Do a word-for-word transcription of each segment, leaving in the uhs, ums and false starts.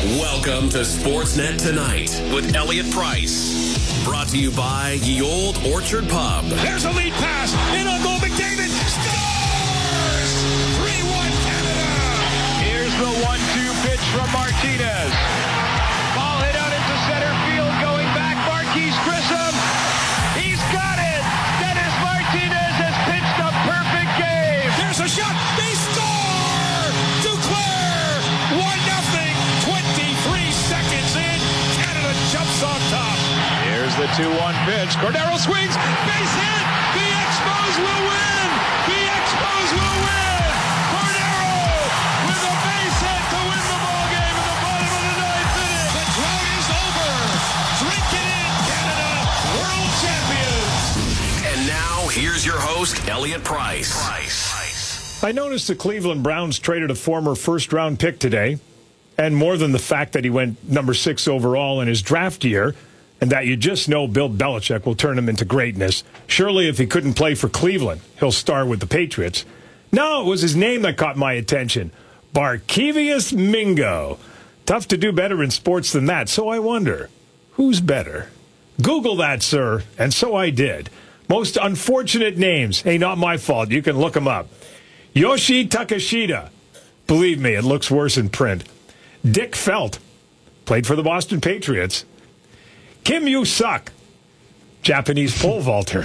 Welcome to Sportsnet Tonight with Elliot Price. Brought to you by Ye Old Orchard Pub. There's a lead pass. In on goal, McDavid scores! three one Canada. Here's the one two pitch from Martinez. Ball hit out into center field, going back. Marquise Grissom. He's got it. Dennis Martinez has pitched a perfect game. There's a shot. They score! Duclair! one nothing. twenty-three seconds in. Canada jumps on top. Here's the two one pitch. Cordero swings. Base hit. The Expos will win. The Expos will win. Cordero with a base hit to win the ball game in the bottom of the ninth inning. The drought is over. Drink it in, Canada. World champions. And now, here's your host, Elliot Price. Price. I noticed the Cleveland Browns traded a former first-round pick today, and more than the fact that he went number six overall in his draft year, and that you just know Bill Belichick will turn him into greatness. Surely if he couldn't play for Cleveland, he'll star with the Patriots. No, it was his name that caught my attention. Barkevious Mingo. Tough to do better in sports than that, so I wonder, who's better? Google that, sir, and so I did. Most unfortunate names. Hey, not my fault. You can look them up. Yoshi Takashita. Believe me, it looks worse in print. Dick Felt. Played for the Boston Patriots. Kim Yu-suk. Japanese pole vaulter.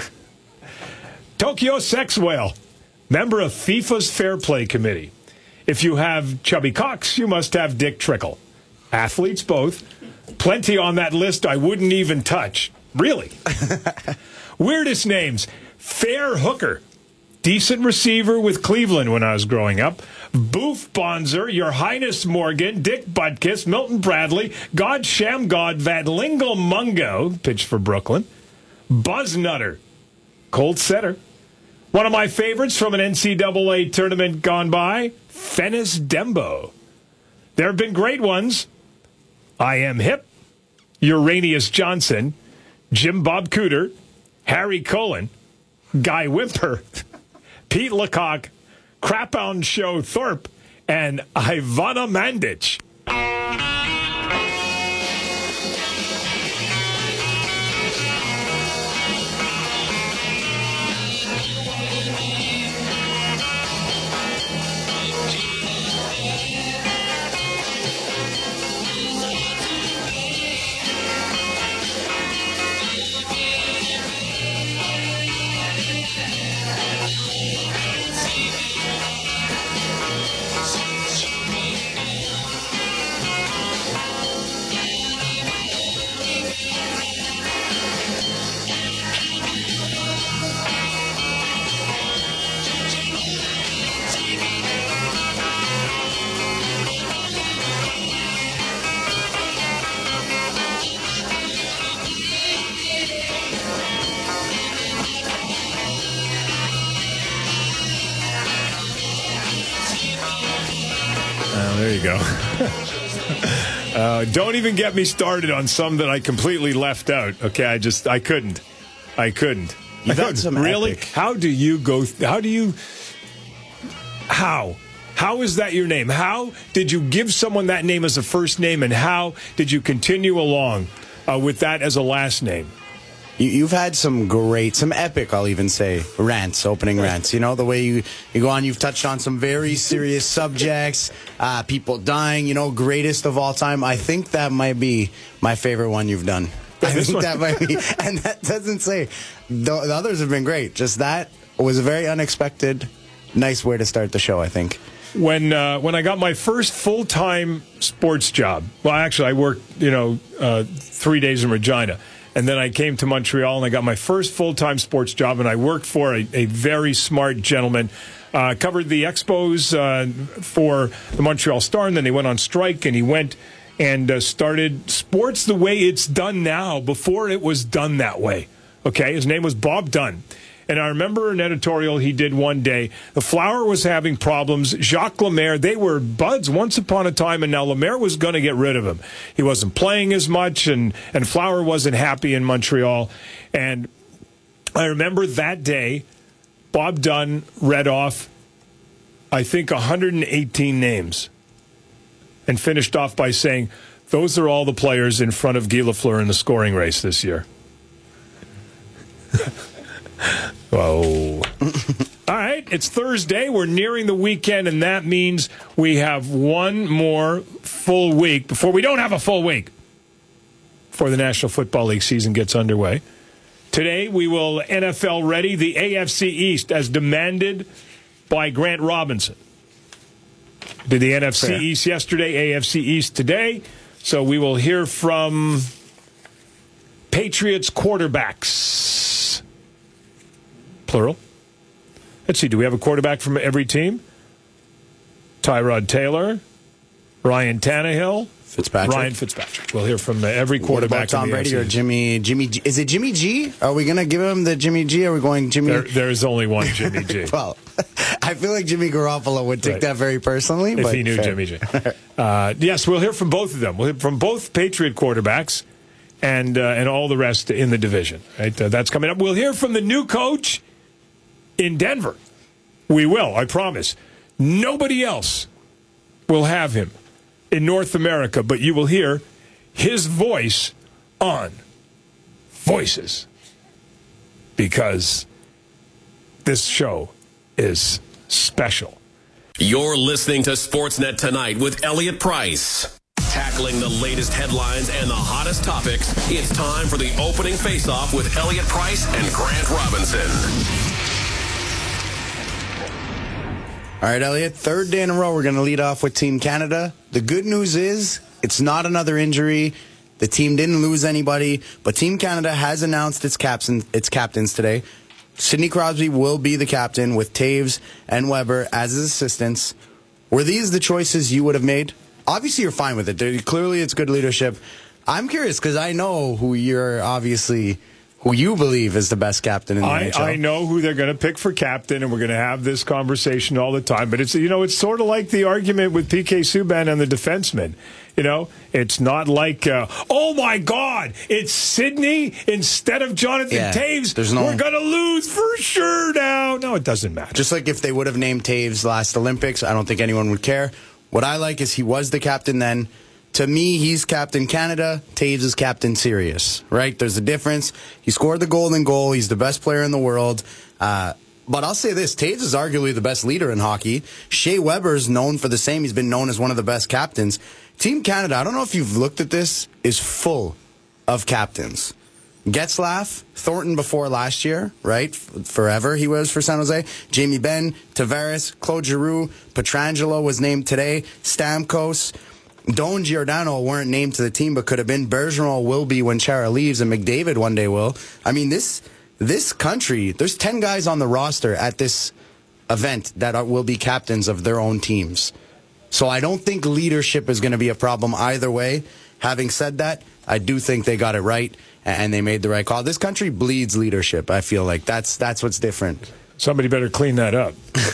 Tokyo Sex Whale. Member of FIFA's Fair Play Committee. If you have Chubby Cox, you must have Dick Trickle. Athletes both. Plenty on that list I wouldn't even touch. Really. Weirdest names. Fair Hooker. Decent receiver with Cleveland when I was growing up. Boof Bonzer, Your Highness Morgan, Dick Butkus, Milton Bradley, God Shamgod, Van Lingle Mungo, pitched for Brooklyn. Buzz Nutter, Colt Setter. One of my favorites from an N C double A tournament gone by, Fennis Dembo. There have been great ones. I Am Hip, Uranius Johnson, Jim Bob Cooter, Harry Cullen, Guy Wimper, Pete Lecoq, Crapound Show Thorpe, and Ivana Mandic. There you go. uh, don't even get me started on some that I completely left out. Okay, I just, I couldn't. I couldn't. You've had some really? epic. How do you go, th- how do you, how? How is that your name? How did you give someone that name as a first name, and how did you continue along uh, with that as a last name? You, you've had some great, some epic, I'll even say, rants, opening rants. You know, the way you, you go on, you've touched on some very serious subjects, uh, people dying, you know, greatest of all time. I think that might be my favorite one you've done. I This think one? that might be, and that doesn't say, the, the others have been great. Just that was a very unexpected, nice way to start the show, I think. When uh, when I got my first full-time sports job, well, actually, I worked, you know, uh, three days in Regina. And then I came to Montreal, and I got my first full-time sports job, and I worked for a, a very smart gentleman. Uh, covered the Expos uh, for the Montreal Star, and then they went on strike, and he went and uh, started sports the way it's done now, before it was done that way. Okay, his name was Bob Dunn. And I remember an editorial he did one day. The Flower was having problems. Jacques Lemaire, they were buds once upon a time, and now Lemaire was going to get rid of him. He wasn't playing as much, and, and Flower wasn't happy in Montreal. And I remember that day, Bob Dunn read off, I think, one hundred eighteen names. and finished off by saying, those are all the players in front of Guy Lafleur in the scoring race this year. Whoa. All right, it's Thursday. We're nearing the weekend, and that means we have one more full week before we don't have a full week before the National Football League season gets underway. Today, we will N F L ready the A F C East as demanded by Grant Robinson. Did the N F C Fair. East yesterday, A F C East today. So we will hear from Patriots quarterbacks. Plural. Let's see, do we have a quarterback from every team? Tyrod Taylor, Ryan Tannehill, Fitzpatrick. Ryan Fitzpatrick. We'll hear from every quarterback. What about Tom Brady or Jimmy? Jimmy? G? Is it Jimmy G? Are we going to give him the Jimmy G? Or are we going Jimmy? There, there's only one Jimmy G. Well, I feel like Jimmy Garoppolo would take right. that very personally. If but he knew fair. Jimmy G. Uh, yes, we'll hear from both of them. We'll hear from both Patriot quarterbacks and uh, and all the rest in the division. Right, uh, that's coming up. We'll hear from the new coach in Denver. We will, I promise. Nobody else will have him in North America, but you will hear his voice on Voices, because this show is special. You're listening to Sportsnet Tonight with Elliot Price. Tackling the latest headlines and the hottest topics, it's time for the opening face-off with Elliot Price and Grant Robinson. All right, Elliot, third day in a row, we're going to lead off with Team Canada. The good news is it's not another injury. The team didn't lose anybody, but Team Canada has announced its captain, its captains today. Sidney Crosby will be the captain with Taves and Weber as his assistants. Were these the choices you would have made? Obviously, you're fine with it. They're, clearly, it's good leadership. I'm curious because I know who you're obviously... who you believe is the best captain in the I, N H L. I know who they're going to pick for captain, and we're going to have this conversation all the time. But it's you know it's sort of like the argument with P K Subban and the defensemen. You know, it's not like, uh, oh my God, it's Sidney instead of Jonathan yeah, Taves. No, we're going to lose for sure now. No, it doesn't matter. Just like if they would have named Taves last Olympics, I don't think anyone would care. What I like is he was the captain then. To me, he's Captain Canada. Taves is Captain Sirius, right? There's a difference. He scored the golden goal. He's the best player in the world. Uh, but I'll say this. Taves is arguably the best leader in hockey. Shea Weber's known for the same. He's been known as one of the best captains. Team Canada, I don't know if you've looked at this, is full of captains. Getzlaf, Thornton before last year, right? Forever he was for San Jose. Jamie Benn, Tavares, Claude Giroux, Pietrangelo was named today. Stamkos. Don Giordano weren't named to the team, but could have been. Bergeron will be when Chara leaves, and McDavid one day will. I mean, this this country, there's ten guys on the roster at this event that are, will be captains of their own teams. So I don't think leadership is going to be a problem either way. Having said that, I do think they got it right, and they made the right call. This country bleeds leadership, I feel like. That's, that's what's different. Somebody better clean that up.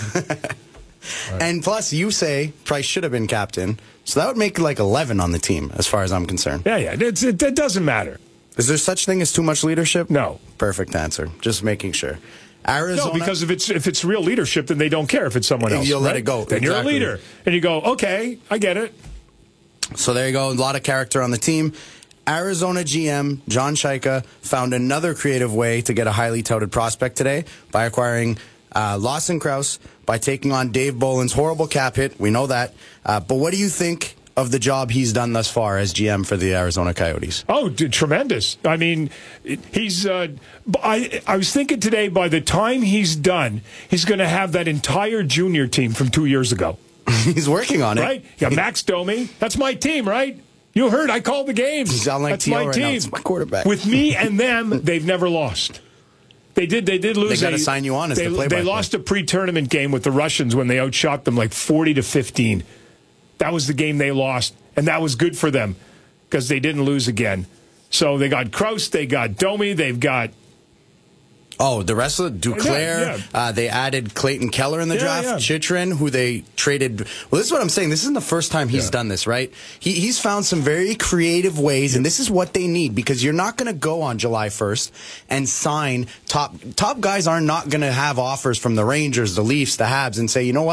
Right. And plus, you say Price should have been captain, so that would make like eleven on the team, as far as I'm concerned. Yeah, yeah, it's, it, it doesn't matter. Is there such thing as too much leadership? No. Perfect answer. Just making sure. Arizona. No, because if it's if it's real leadership, then they don't care if it's someone else. You'll right? let it go. Then exactly. You're a leader, and you go, okay, I get it. So there you go. A lot of character on the team. Arizona G M John Shaika found another creative way to get a highly touted prospect today by acquiring uh, Lawson Krause, by taking on Dave Boland's horrible cap hit. We know that. Uh, but what do you think of the job he's done thus far as G M for the Arizona Coyotes? Oh, dude, tremendous. I mean, he's. Uh, I, I was thinking today, by the time he's done, he's going to have that entire junior team from two years ago. He's working on it. Right? You got Max Domi. That's my team, right? You heard I called the games. You sound like That's T O my right team. now. It's my quarterback. With me and them, they've never lost. They did. They did lose. They got to sign you on as they, the play-by-play. They lost a pre-tournament game with the Russians when they outshot them like forty to fifteen. That was the game they lost, and that was good for them because they didn't lose again. So they got Krause, they got Domi, they've got. Oh, the rest of Duclair. Yeah, yeah. Uh, they added Clayton Keller in the Yeah, draft. yeah. Chychrun, who they traded. Well, this is what I'm saying. This isn't the first time he's Yeah. done this, right? He, he's found some very creative ways, and this is what they need because you're not going to go on July first and sign top top guys. Are not going to have offers from the Rangers, the Leafs, the Habs, and say, you know what?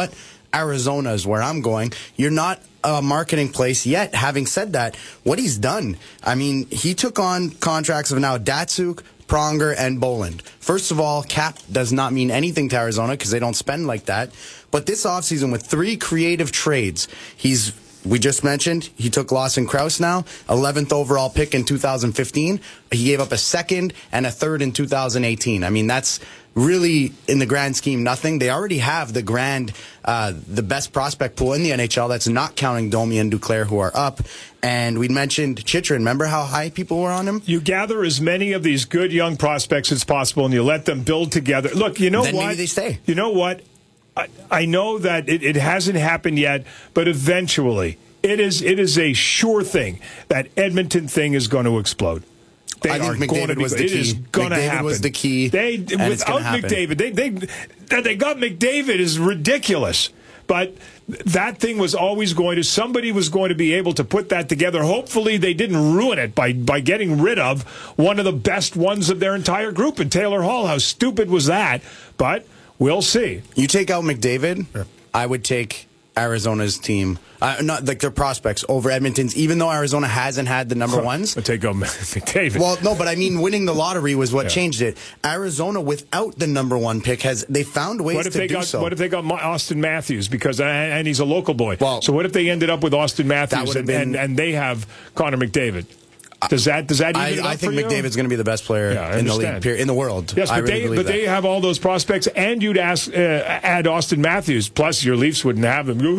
Arizona is where I'm going. You're not a marketing place yet. Having said that, what he's done, I mean, he took on contracts of now Datsuk, Pronger, and Boland. First of all, cap does not mean anything to Arizona because they don't spend like that. But this offseason, with three creative trades, he's, we just mentioned, he took Lawson Krause now, eleventh overall pick in two thousand fifteen. He gave up a second and a third in two thousand eighteen. I mean, that's really, in the grand scheme, nothing. They already have the grand, uh, the best prospect pool in the N H L. That's not counting Domi and Duclair, who are up. And we mentioned Chychrun. Remember how high people were on him? You gather as many of these good young prospects as possible, and you let them build together. Look, you know then what? Maybe they stay. You know what? I, I know that it, it hasn't happened yet, but eventually, it is it is a sure thing that Edmonton thing is going to explode. They I think McDavid was the it key. It is going to happen. McDavid was the key. They and without it's gonna happen. McDavid, they they that they got McDavid is ridiculous. But that thing was always going to, somebody was going to be able to put that together. Hopefully they didn't ruin it by, by getting rid of one of the best ones of their entire group in Taylor Hall. How stupid was that? But we'll see. You take out McDavid, yeah. I would take Arizona's team, uh, not like their prospects, over Edmonton's, even though Arizona hasn't had the number ones. I'll take out McDavid. Well, no, but I mean, winning the lottery was what yeah. changed it. Arizona, without the number one pick, has they found ways what if to they do got, so. What if they got Austin Matthews because and he's a local boy? Well, so what if they ended up with Austin Matthews and, been, and, and they have Connor McDavid? Does that does that even I, it up I think for you? McDavid's going to be the best player yeah, in the league, period, in the world. Yes, I but, really they, but they have all those prospects, and you'd ask, uh, add Austin Matthews. Plus, your Leafs wouldn't have him.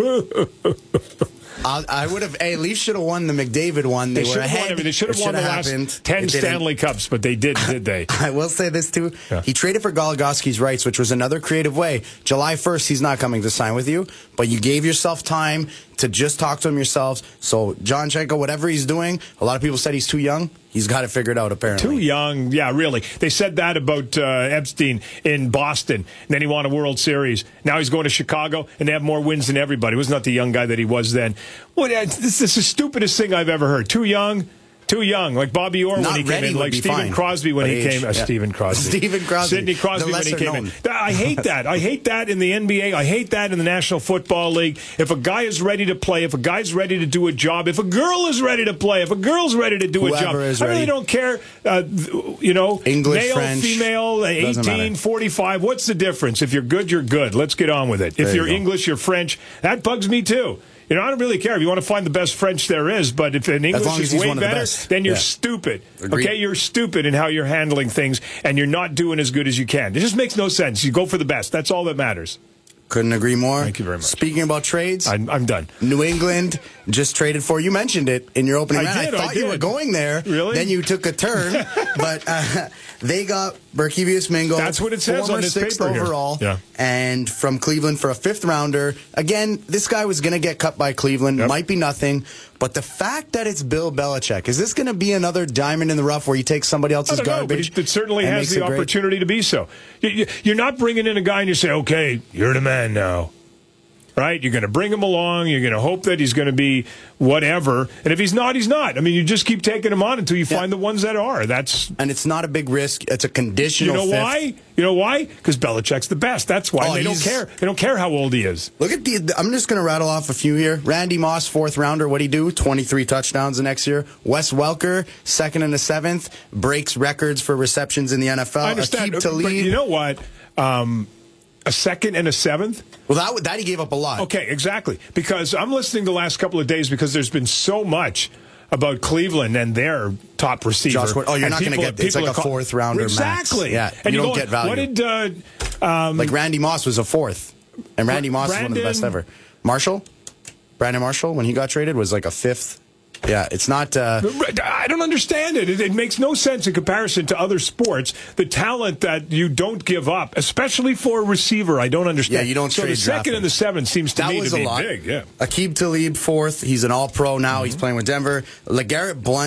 I, I would have. Hey, Leafs should have won the McDavid one. They, they were ahead. Won, they should have won the happened. last ten Stanley Cups, but they didn't, did they? I will say this too. Yeah. He traded for Goligoski's rights, which was another creative way. July first, he's not coming to sign with you, but you gave yourself time to just talk to him yourselves. So John Schenko, whatever he's doing, a lot of people said he's too young. He's got it figured out, apparently. Too young. Yeah, really. They said that about uh, Epstein in Boston. And then he won a World Series. Now he's going to Chicago, and they have more wins than everybody. He was not the young guy that he was then. What? This is the stupidest thing I've ever heard. Too young. Too young, like Bobby Orr Not when he came in, like Stephen fine, Crosby when he age, came. Uh, yeah. Stephen Crosby, Stephen Crosby, Sidney Crosby when he came known. in. I hate that. I hate that in the N B A. I hate that in the National Football League. If a guy is ready to play, if a guy's ready to do a job, if a girl is ready to play, if a girl's ready to do Whoever a job, is I really ready. don't care. Uh, you know, English, male, French, female, eighteen, forty-five. What's the difference? If you're good, you're good. Let's get on with it. If there you're you English, you're French. That bugs me too. You know, I don't really care if you want to find the best French there is, but if an English is way better, then you're yeah. stupid. Agreed. Okay, you're stupid in how you're handling things, and you're not doing as good as you can. It just makes no sense. You go for the best. That's all that matters. Couldn't agree more. Thank you very much. Speaking about trades, I'm, I'm done. New England just traded for, you mentioned it in your opening I round. did, I thought I you did. were going there. Really? Then you took a turn. but uh, they got Berkevius Mingo. That's what it says former on this sixth paper here. overall. Yeah. And from Cleveland for a fifth rounder. Again, this guy was going to get cut by Cleveland. Yep. Might be nothing. But the fact that it's Bill Belichick, is this going to be another diamond in the rough where he takes somebody else's I don't know, garbage? but it certainly and has makes the it great? opportunity to be so. You- you- You're not bringing in a guy and you say, okay, you're the man now. Right? You're going to bring him along. You're going to hope that he's going to be whatever. And if he's not, he's not. I mean, you just keep taking him on until you Yeah. find the ones that are. That's And it's not a big risk. It's a conditional You know fifth. why? You know why? Because Belichick's the best. That's why. Oh, they don't he's- care. They don't care how old he is. Look at the. I'm just going to rattle off a few here. Randy Moss, fourth rounder. What'd he do? twenty-three touchdowns the next year. Wes Welker, second and a seventh, breaks records for receptions in the N F L. I understand. Aqib But Talib. you know what? Um, a second and a seventh? Well, that that he gave up a lot. Okay, exactly. Because I'm listening the last couple of days because there's been so much about Cleveland and their top receiver. Josh Gordon. Oh, you're And not going to people- get. It's like people a are call- fourth rounder max. Exactly. Yeah, And you you don't know get value. What did uh, um, like Randy Moss was a fourth, and Randy Moss Brandon, is one of the best ever. Marshall, Brandon Marshall, when he got traded, was like a fifth. Yeah, it's not. Uh, I don't understand it. it. It makes no sense in comparison to other sports. The talent that you don't give up, especially for a receiver, I don't understand. Yeah, you don't So trade the second draft and the seventh seems to that me was to be a lot. big. Yeah. Aqib Talib, fourth. He's an All-Pro now. Mm-hmm. He's playing with Denver. LeGarrette Blunt,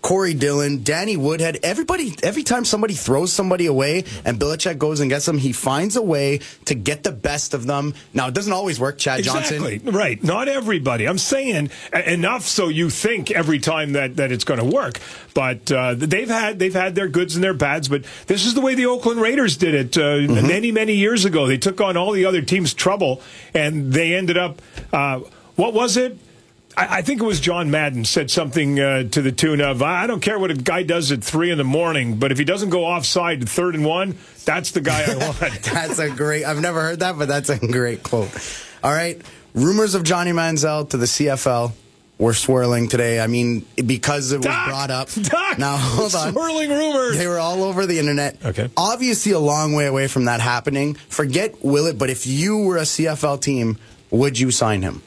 Corey Dillon, Danny Woodhead. Everybody, every time somebody throws somebody away and Belichick goes and gets them, he finds a way to get the best of them. Now, it doesn't always work, Chad Johnson. Exactly. Right. Not everybody. I'm saying enough so you think every time that, that it's going to work. But uh, they've had they've had their goods and their bads. But this is the way the Oakland Raiders did it uh, mm-hmm. many, many years ago. They took on all the other teams' trouble, and they ended up, uh, what was it? I think it was John Madden said something uh, to the tune of, I don't care what a guy does at three in the morning, but if he doesn't go offside at third and one, that's the guy I want. That's a great, I've never heard that, but that's a great quote. All right. Rumors of Johnny Manziel to the C F L were swirling today. I mean, because it was Doc, brought up. Doc, now, hold on. Swirling rumors. They were all over the internet. Okay. Obviously a long way away from that happening. Forget will it, but if you were a C F L team, would you sign him?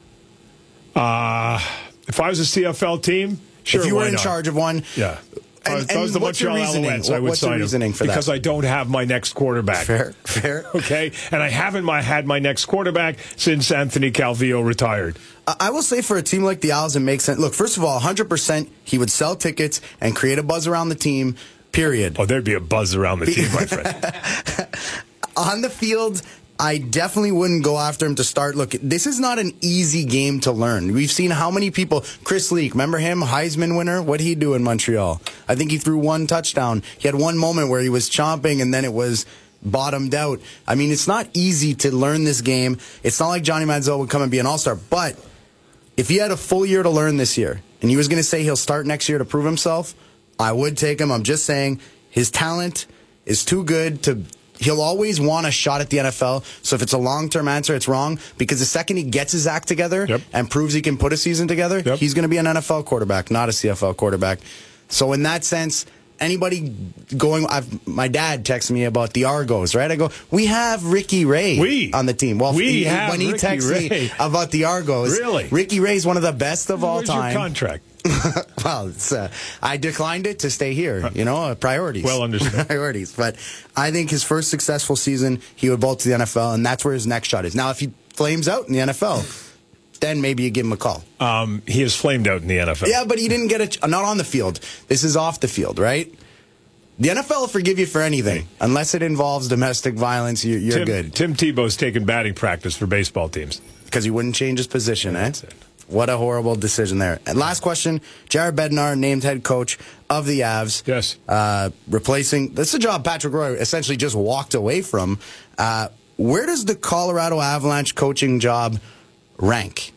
Uh, if I was a C F L team, sure. If you were in not? charge of one, yeah. And, if I was the Montreal Alouettes, I would what's sign the reasoning him for that? because I don't have my next quarterback. Fair, fair. Okay, and I haven't my, had my next quarterback since Anthony Calvillo retired. I will say for a team like the Owls, it makes sense. Look, first of all, one hundred percent he would sell tickets and create a buzz around the team, period. Oh, there'd be a buzz around the team, my friend. On the field, I definitely wouldn't go after him to start. Look, this is not an easy game to learn. We've seen how many people. Chris Leak, remember him? Heisman winner? What'd he do in Montreal? I think he threw one touchdown. He had one moment where he was chomping and then it was bottomed out. I mean, it's not easy to learn this game. It's not like Johnny Manziel would come and be an all-star. But if he had a full year to learn this year and he was going to say he'll start next year to prove himself, I would take him. I'm just saying his talent is too good to... He'll always want a shot at the N F L. So if it's a long-term answer, it's wrong. Because the second he gets his act together yep. and proves he can put a season together, yep. he's going to be an N F L quarterback, not a C F L quarterback. So in that sense, anybody going... I've, my dad texted me about the Argos, right? I go, we have Ricky Ray we, on the team. Well, we he, have when he Ricky texted Ray. me about the Argos, really? Ricky Ray's one of the best of all Where's time. Your contract? Well, it's, uh, I declined it to stay here. You know, uh, priorities. Well understood. Priorities. But I think his first successful season, he would bolt to the N F L, and that's where his next shot is. Now, if he flames out in the N F L, then maybe you give him a call. Um, he has flamed out in the N F L. Yeah, but he didn't get it. Not on the field. This is off the field, right? The N F L will forgive you for anything. Unless it involves domestic violence, you're, you're Tim, good. Tim Tebow's taking batting practice for baseball teams. Because he wouldn't change his position, yeah, eh? That's it. What a horrible decision there. And last question, Jared Bednar, named head coach of the Avs. Yes. Uh, replacing, that's a job Patrick Roy essentially just walked away from. Uh, where does the Colorado Avalanche coaching job rank?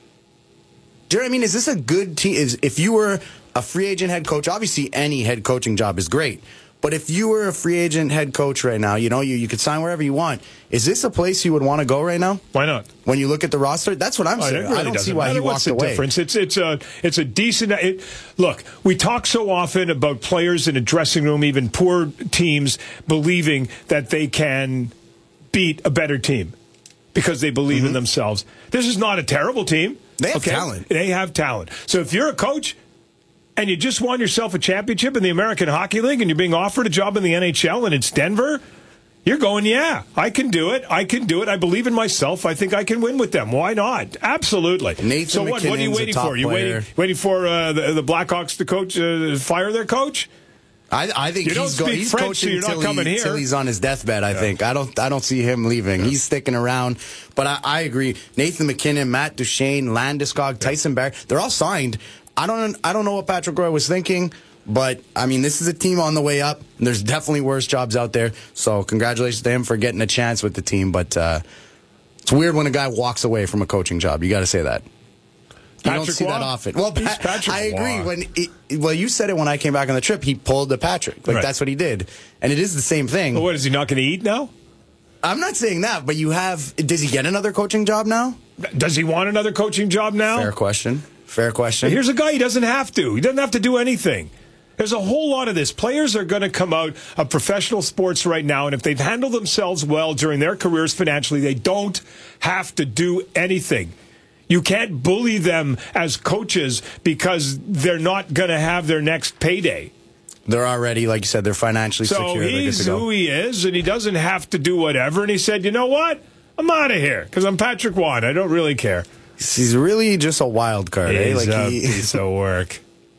Do you know what I mean? Is this a good team? Is, if you were a free agent head coach, obviously any head coaching job is great. But if you were a free agent head coach right now, you know, you, you could sign wherever you want. Is this a place you would want to go right now? Why not? When you look at the roster, that's what I'm oh, saying. really I don't see doesn't why matter. he What's walked the away. Difference? It's it's a it's a decent. It, look, we talk so often about players in a dressing room, even poor teams, believing that they can beat a better team because they believe mm-hmm. in themselves. This is not a terrible team. They have okay? talent. They have talent. So if you're a coach and you just won yourself a championship in the American Hockey League and you're being offered a job in the N H L and it's Denver, you're going, yeah, I can do it. I can do it. I believe in myself. I think I can win with them. Why not? Absolutely. Nathan so what, what are you waiting for? You waiting, waiting for uh, the, the Blackhawks to coach, uh, fire their coach? I, I think you don't he's, speak go, he's French, coaching so you're not till, coming he, here. till he's on his deathbed, I yeah. think. I don't I don't see him leaving. Yeah. He's sticking around. But I, I agree. Nathan McKinnon, Matt Duchene, Landeskog, Tyson Barrie, they're all signed. I don't I don't know what Patrick Roy was thinking, but, I mean, this is a team on the way up. There's definitely worse jobs out there. So congratulations to him for getting a chance with the team. But uh, it's weird when a guy walks away from a coaching job. You got to say that. You Patrick don't see Waugh? that often. Well, He's Pat, Patrick I agree. Waugh. When it, well, you said it when I came back on the trip. He pulled the Patrick. Like, right. that's what he did. And it is the same thing. Well, what, is he not going to eat now? I'm not saying that, but you have... Does he get another coaching job now? Does he want another coaching job now? Fair question. Fair question. Here's a guy, he doesn't have to. He doesn't have to do anything. There's a whole lot of this. Players are going to come out of professional sports right now, and if they've handled themselves well during their careers financially, they don't have to do anything. You can't bully them as coaches because they're not going to have their next payday. They're already, like you said, they're financially so secure. So he's who he is, and he doesn't have to do whatever. And he said, you know what? I'm out of here because I'm Patrick Waugh. I don't really care. He's really just a wild card. He's eh? Like a he, piece of work.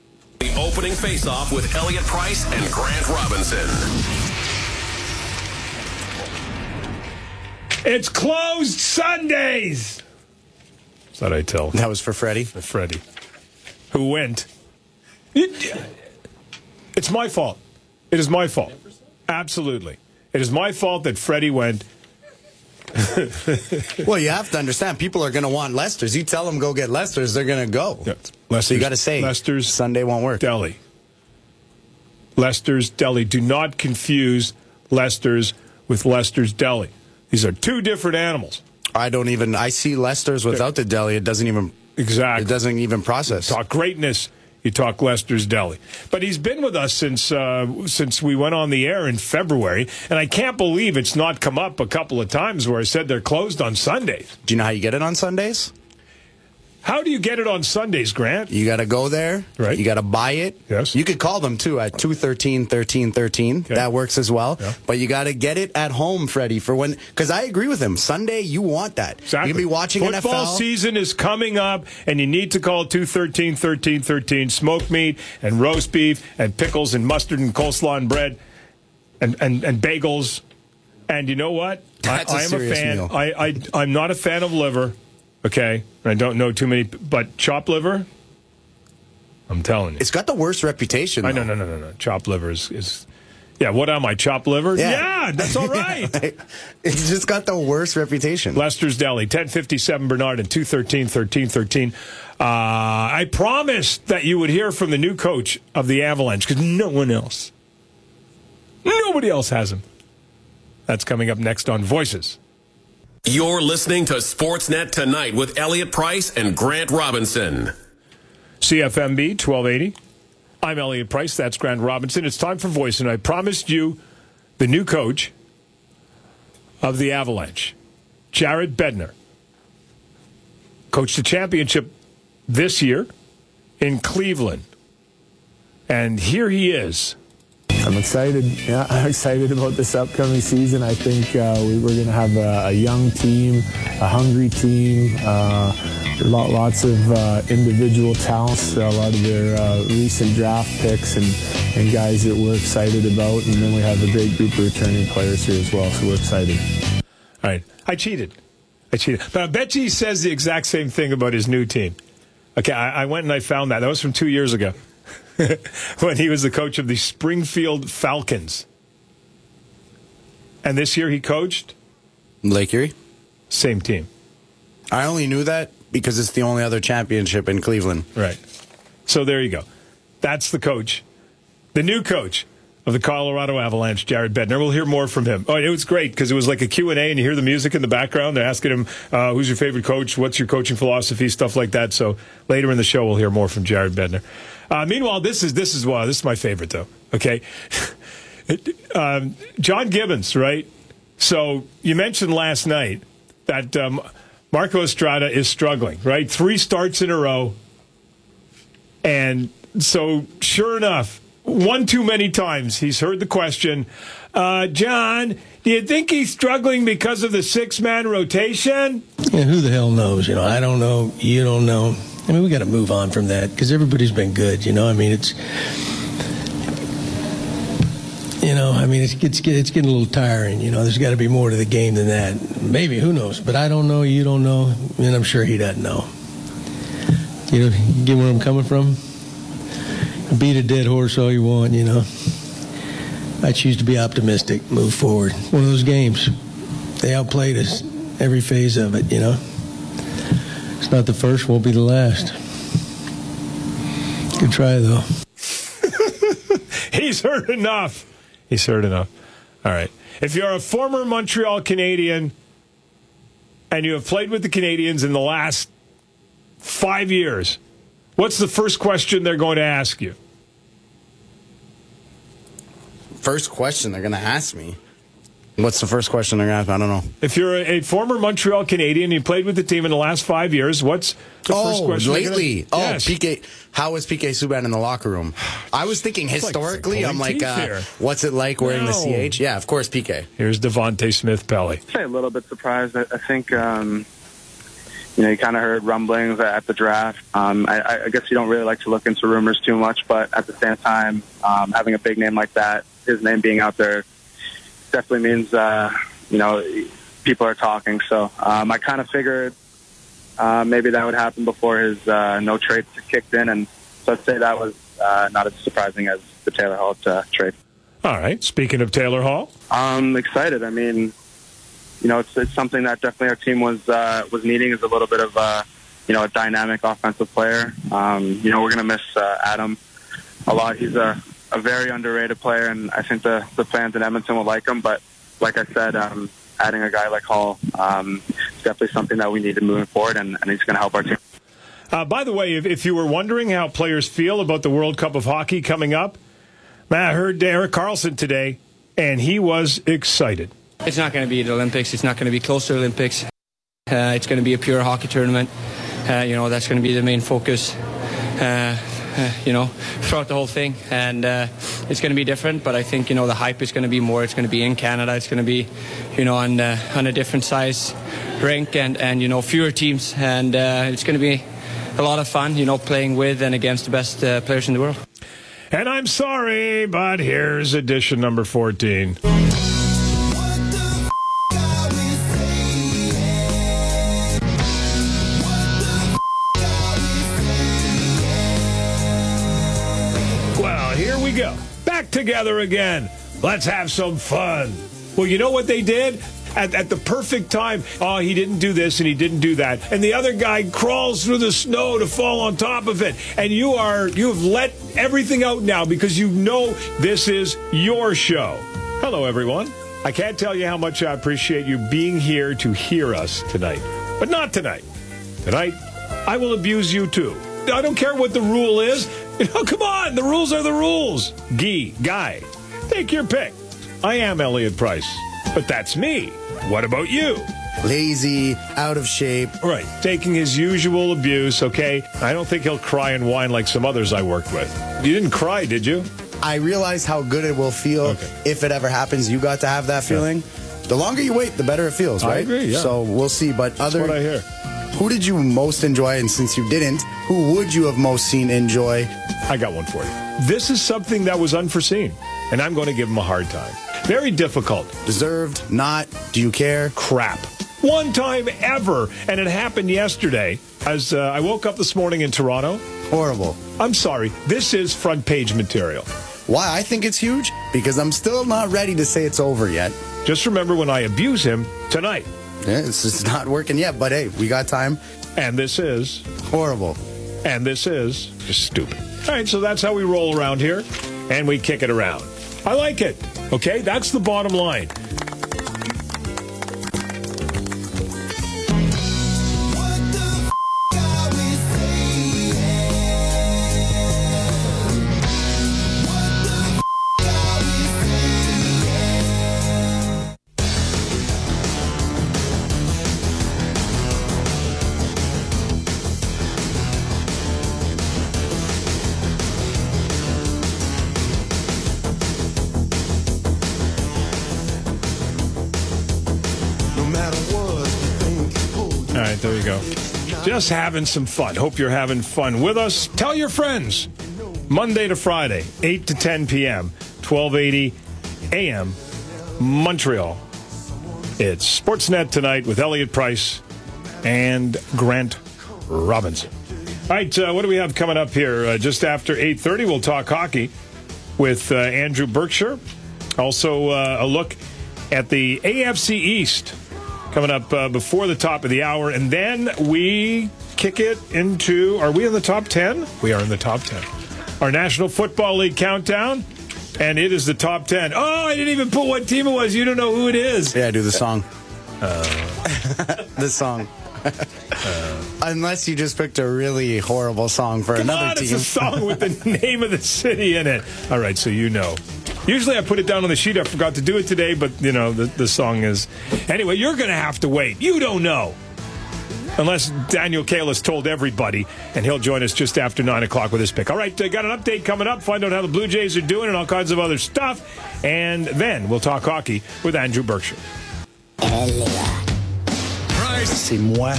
The opening face-off with Elliot Price and Grant Robinson. It's closed Sundays. That's what I tell. That was for Freddie. For Freddie, who went. It, it's my fault. It is my fault. Absolutely. It is my fault that Freddie went. Well, you have to understand, people are going to want Lester's. You tell them go get Lester's, they're going to go. Yeah, so you got to say Lester's Sunday won't work. Deli. Lester's Deli. Do not confuse Lester's with Lester's Deli. These are two different animals. I don't even. I see Lester's without the deli. It doesn't even. Exactly. It doesn't even process. You talk greatness. You talk Lester's Deli. But he's been with us since uh, since we went on the air in February, and I can't believe it's not come up a couple of times where I said they're closed on Sundays. Do you know how you get it on Sundays? How do you get it on Sundays, Grant? You got to go there. Right. You got to buy it. Yes. You could call them, too, at two one three, one three one three. Okay. That works as well. Yeah. But you got to get it at home, Freddie, for when, because I agree with him. Sunday, you want that. Exactly. You can be watching Football N F L. season is coming up, and you need to call two one three, one three one three, smoked meat and roast beef and pickles and mustard and coleslaw and bread and, and, and bagels. And you know what? That's I, a I am serious a fan. meal. I, I, I'm not a fan of liver, okay? I don't know too many, but chopped liver, I'm telling you. It's got the worst reputation. I know, no, no, no, no. Chopped liver is, is yeah, what am I, chopped liver? Yeah, yeah that's all right. It's just got the worst reputation. Lester's Deli, ten fifty-seven Bernard and two one three, one three one three. Uh, I promised that you would hear from the new coach of the Avalanche because no one else, nobody else has him. That's coming up next on Voices. You're listening to Sportsnet Tonight with Elliot Price and Grant Robinson. C F M B twelve eighty. I'm Elliot Price. That's Grant Robinson. It's time for Voice, and I promised you the new coach of the Avalanche, Jared Bednar. Coached the championship this year in Cleveland. And here he is. I'm excited. Yeah, I'm excited about this upcoming season. I think uh, we, we're going to have a, a young team, a hungry team, uh, lot, lots of uh, individual talents, a lot of their uh, recent draft picks and, and guys that we're excited about. And then we have a great group of returning players here as well, so we're excited. All right. I cheated. I cheated. But I bet you he says the exact same thing about his new team. Okay, I, I went and I found that. That was from two years ago. When he was the coach of the Springfield Falcons. And this year he coached? Lake Erie? Same team. I only knew that because it's the only other championship in Cleveland. Right. So there you go. That's the coach. The new coach of the Colorado Avalanche, Jared Bednar. We'll hear more from him. Oh, it was great because it was like a Q and A and you hear the music in the background. They're asking him, uh, who's your favorite coach? What's your coaching philosophy? Stuff like that. So later in the show, we'll hear more from Jared Bednar. Uh, meanwhile, this is this is wow, this is my favorite though. Okay, um, John Gibbons, right? So you mentioned last night that um, Marco Estrada is struggling, right? Three starts in a row, and so sure enough, one too many times he's heard the question, uh, John, do you think he's struggling because of the six-man rotation? Yeah, who the hell knows? You know, I don't know. You don't know. I mean, we got to move on from that because everybody's been good. You know, I mean, it's, you know, I mean, it's it's, it's getting a little tiring. You know, there's got to be more to the game than that. Maybe, who knows? But I don't know. You don't know, and I'm sure he doesn't know. You know, you get where I'm coming from. Beat a dead horse all you want. You know, I choose to be optimistic. Move forward. One of those games. They outplayed us every phase of it. You know. It's not the first, won't be the last. Good try, though. He's heard enough. He's heard enough. All right. If you're a former Montreal Canadian and you have played with the Canadians in the last five years, what's the first question they're going to ask you? First question they're going to ask me? What's the first question they're going to ask? I don't know. If you're a, a former Montreal Canadian, you played with the team in the last five years, what's the oh, first question? lately. Gonna, oh, yes. P K. How was P K Subban in the locker room? I was thinking historically. I'm like, uh, what's it like wearing no. the C H? Yeah, of course, P K. Here's Devontae Smith-Pelly. I'd say a little bit surprised. I, I think, um, you know, you kind of heard rumblings at the draft. Um, I, I guess you don't really like to look into rumors too much, but at the same time, um, having a big name like that, his name being out there, definitely means, uh, you know, people are talking. So um, I kind of figured uh, maybe that would happen before his uh, no trade kicked in, and so I'd say that was uh, not as surprising as the Taylor Hall uh, trade. All right. Speaking of Taylor Hall, I'm excited. I mean, you know, it's, it's something that definitely our team was uh, was needing, is a little bit of uh, you know, a dynamic offensive player. Um, you know, we're going to miss uh, Adam a lot. He's a, a very underrated player, and I think the, the fans in Edmonton will like him. But like I said, um, adding a guy like Hall um, is definitely something that we needed moving forward, and, and he's going to help our team. Uh, by the way, if, if you were wondering how players feel about the World Cup of Hockey coming up, man, I heard Erik Karlsson today, and he was excited. It's not going to be the Olympics. It's not going to be close to the Olympics. Uh, it's going to be a pure hockey tournament. Uh, you know, that's going to be the main focus, uh, uh, you know, throughout the whole thing. And uh, it's going to be different, but I think, you know, the hype is going to be more. It's going to be in Canada. It's going to be, you know, on, uh, on a different size rink and, and, you know, fewer teams. And uh, it's going to be a lot of fun, you know, playing with and against the best uh, players in the world. And I'm sorry, but here's edition number fourteen. Go. Back together again. Let's have some fun. Well, you know what they did? At, at the perfect time, oh, he didn't do this and he didn't do that. And the other guy crawls through the snow to fall on top of it. And you are, you have let everything out now because you know this is your show. Hello, everyone. I can't tell you how much I appreciate you being here to hear us tonight. But not tonight. Tonight, I will abuse you too. I don't care what the rule is. You know, come on, the rules are the rules. Guy, Guy, take your pick. I am Elliot Price, but that's me. What about you? Lazy, out of shape. Right, taking his usual abuse, okay? I don't think he'll cry and whine like some others I worked with. You didn't cry, did you? I realize how good it will feel okay. if it ever happens. You got to have that feeling. Yeah. The longer you wait, the better it feels, right? I agree, yeah. So we'll see. But That's other, what I hear. Who did you most enjoy? And since you didn't, who would you have most seen enjoy? I got one for you. This is something that was unforeseen, and I'm going to give him a hard time. Very difficult. Deserved, not, do you care? Crap. One time ever, and it happened yesterday as uh, I woke up this morning in Toronto. Horrible. I'm sorry. This is front page material. Why I think it's huge? Because I'm still not ready to say it's over yet. Just remember when I abuse him tonight. Yeah, it's just not working yet, but hey, we got time. And this is... horrible. And this is just stupid. All right, so that's how we roll around here, and we kick it around. I like it, okay? That's the bottom line. There you go. Just having some fun. Hope you're having fun with us. Tell your friends. Monday to Friday, eight to ten p.m., twelve eighty A M, Montreal. It's Sportsnet Tonight with Elliot Price and Grant Robinson. All right, uh, what do we have coming up here? Uh, just after eight thirty, we'll talk hockey with uh, Andrew Berkshire. Also, uh, a look at the A F C East coming up uh, before the top of the hour. And then we kick it into, are we in the top ten? We are in the top ten. Our National Football League countdown. And it is the top ten. Oh, I didn't even put what team it was. You don't know who it is. Yeah, do the song. Uh, the song. Uh, Unless you just picked a really horrible song for come another on, team. It's a song with the name of the city in it. All right, so you know. Usually I put it down on the sheet. I forgot to do it today, but, you know, the, the song is... Anyway, you're going to have to wait. You don't know. Unless Daniel Kalis told everybody, and he'll join us just after nine o'clock with his pick. All right, uh, got an update coming up. Find out how the Blue Jays are doing and all kinds of other stuff. And then we'll talk hockey with Andrew Berkshire. C'est moi.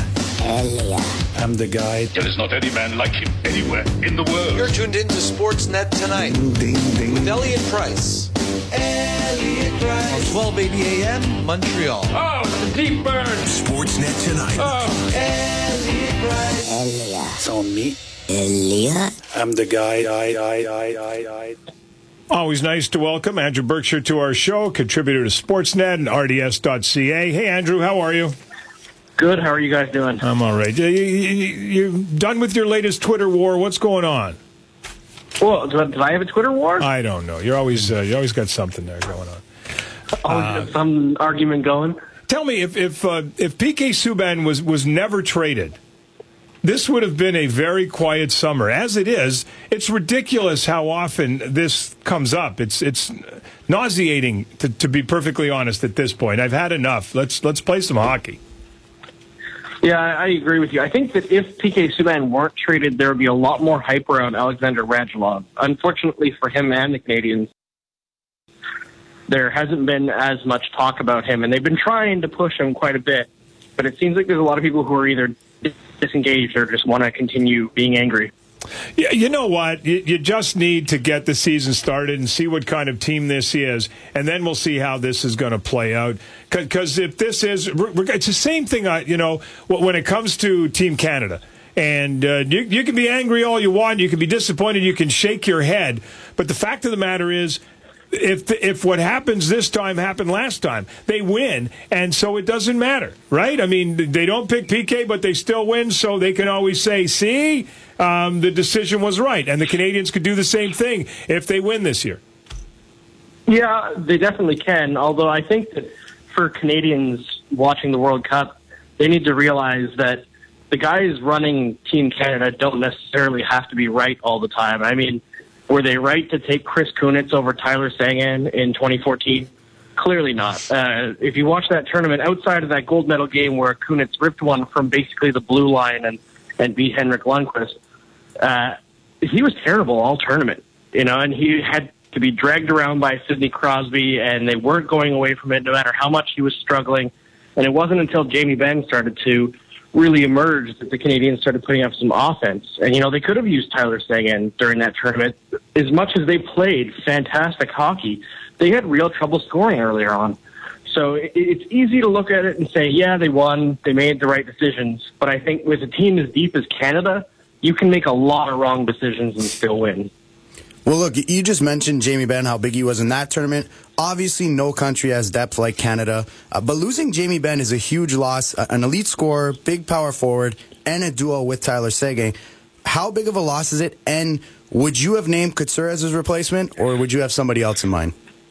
I'm the guy. There is not any man like him anywhere in the world. You're tuned into Sportsnet Tonight Ding, ding. with Elliot Price. Elliot Price. On twelve eighty A M, Montreal. Oh, the deep burn. Sportsnet Tonight. Oh. Elliot Price. Elliot. It's on me. Elliot. I'm the guy. I, I, I, I, I. Always nice to welcome Andrew Berkshire to our show, contributor to Sportsnet and R D S dot C A. Hey, Andrew, how are you? Good. How are you guys doing? I'm all right. You, you, you done with your latest Twitter war? What's going on? Well, did I have a Twitter war? I don't know. You're always uh, you always got something there going on. Always uh, got some argument going. Tell me, if if uh, if P K Subban was was never traded, this would have been a very quiet summer. As it is, it's ridiculous how often this comes up. It's it's nauseating, to, to be perfectly honest. At this point, I've had enough. Let's let's play some hockey. Yeah, I agree with you. I think that if P K Subban weren't traded, there would be a lot more hype around Alexander Radulov. Unfortunately for him and the Canadiens, there hasn't been as much talk about him, and they've been trying to push him quite a bit. But it seems like there's a lot of people who are either disengaged or just want to continue being angry. Yeah, you know what? You, you just need to get the season started and see what kind of team this is, and then we'll see how this is going to play out. Because if this is, it's the same thing, you know, when it comes to Team Canada. And uh, you, you can be angry all you want, you can be disappointed, you can shake your head. But the fact of the matter is, If if what happens this time happened last time, they win, and so it doesn't matter, right? I mean, they don't pick P K, but they still win, so they can always say, see, um, the decision was right. And the Canadians could do the same thing if they win this year. Yeah, they definitely can, although I think that for Canadians watching the World Cup, they need to realize that the guys running Team Canada don't necessarily have to be right all the time. I mean, were they right to take Chris Kunitz over Tyler Seguin in twenty fourteen? Clearly not. Uh, if you watch that tournament, outside of that gold medal game where Kunitz ripped one from basically the blue line and, and beat Henrik Lundqvist, uh, he was terrible all tournament, you know, and he had to be dragged around by Sidney Crosby, and they weren't going away from it no matter how much he was struggling. And it wasn't until Jamie Benn started to really emerged that the Canadians started putting up some offense. And, you know, they could have used Tyler Seguin during that tournament. As much as they played fantastic hockey, they had real trouble scoring earlier on. So it's easy to look at it and say, yeah, they won, they made the right decisions. But I think with a team as deep as Canada, you can make a lot of wrong decisions and still win. Well, look, you just mentioned Jamie Benn, how big he was in that tournament. Obviously, no country has depth like Canada. Uh, but losing Jamie Benn is a huge loss. Uh, an elite scorer, big power forward, and a duo with Tyler Seguin. How big of a loss is it? And would you have named Couture as his replacement, or would you have somebody else in mind?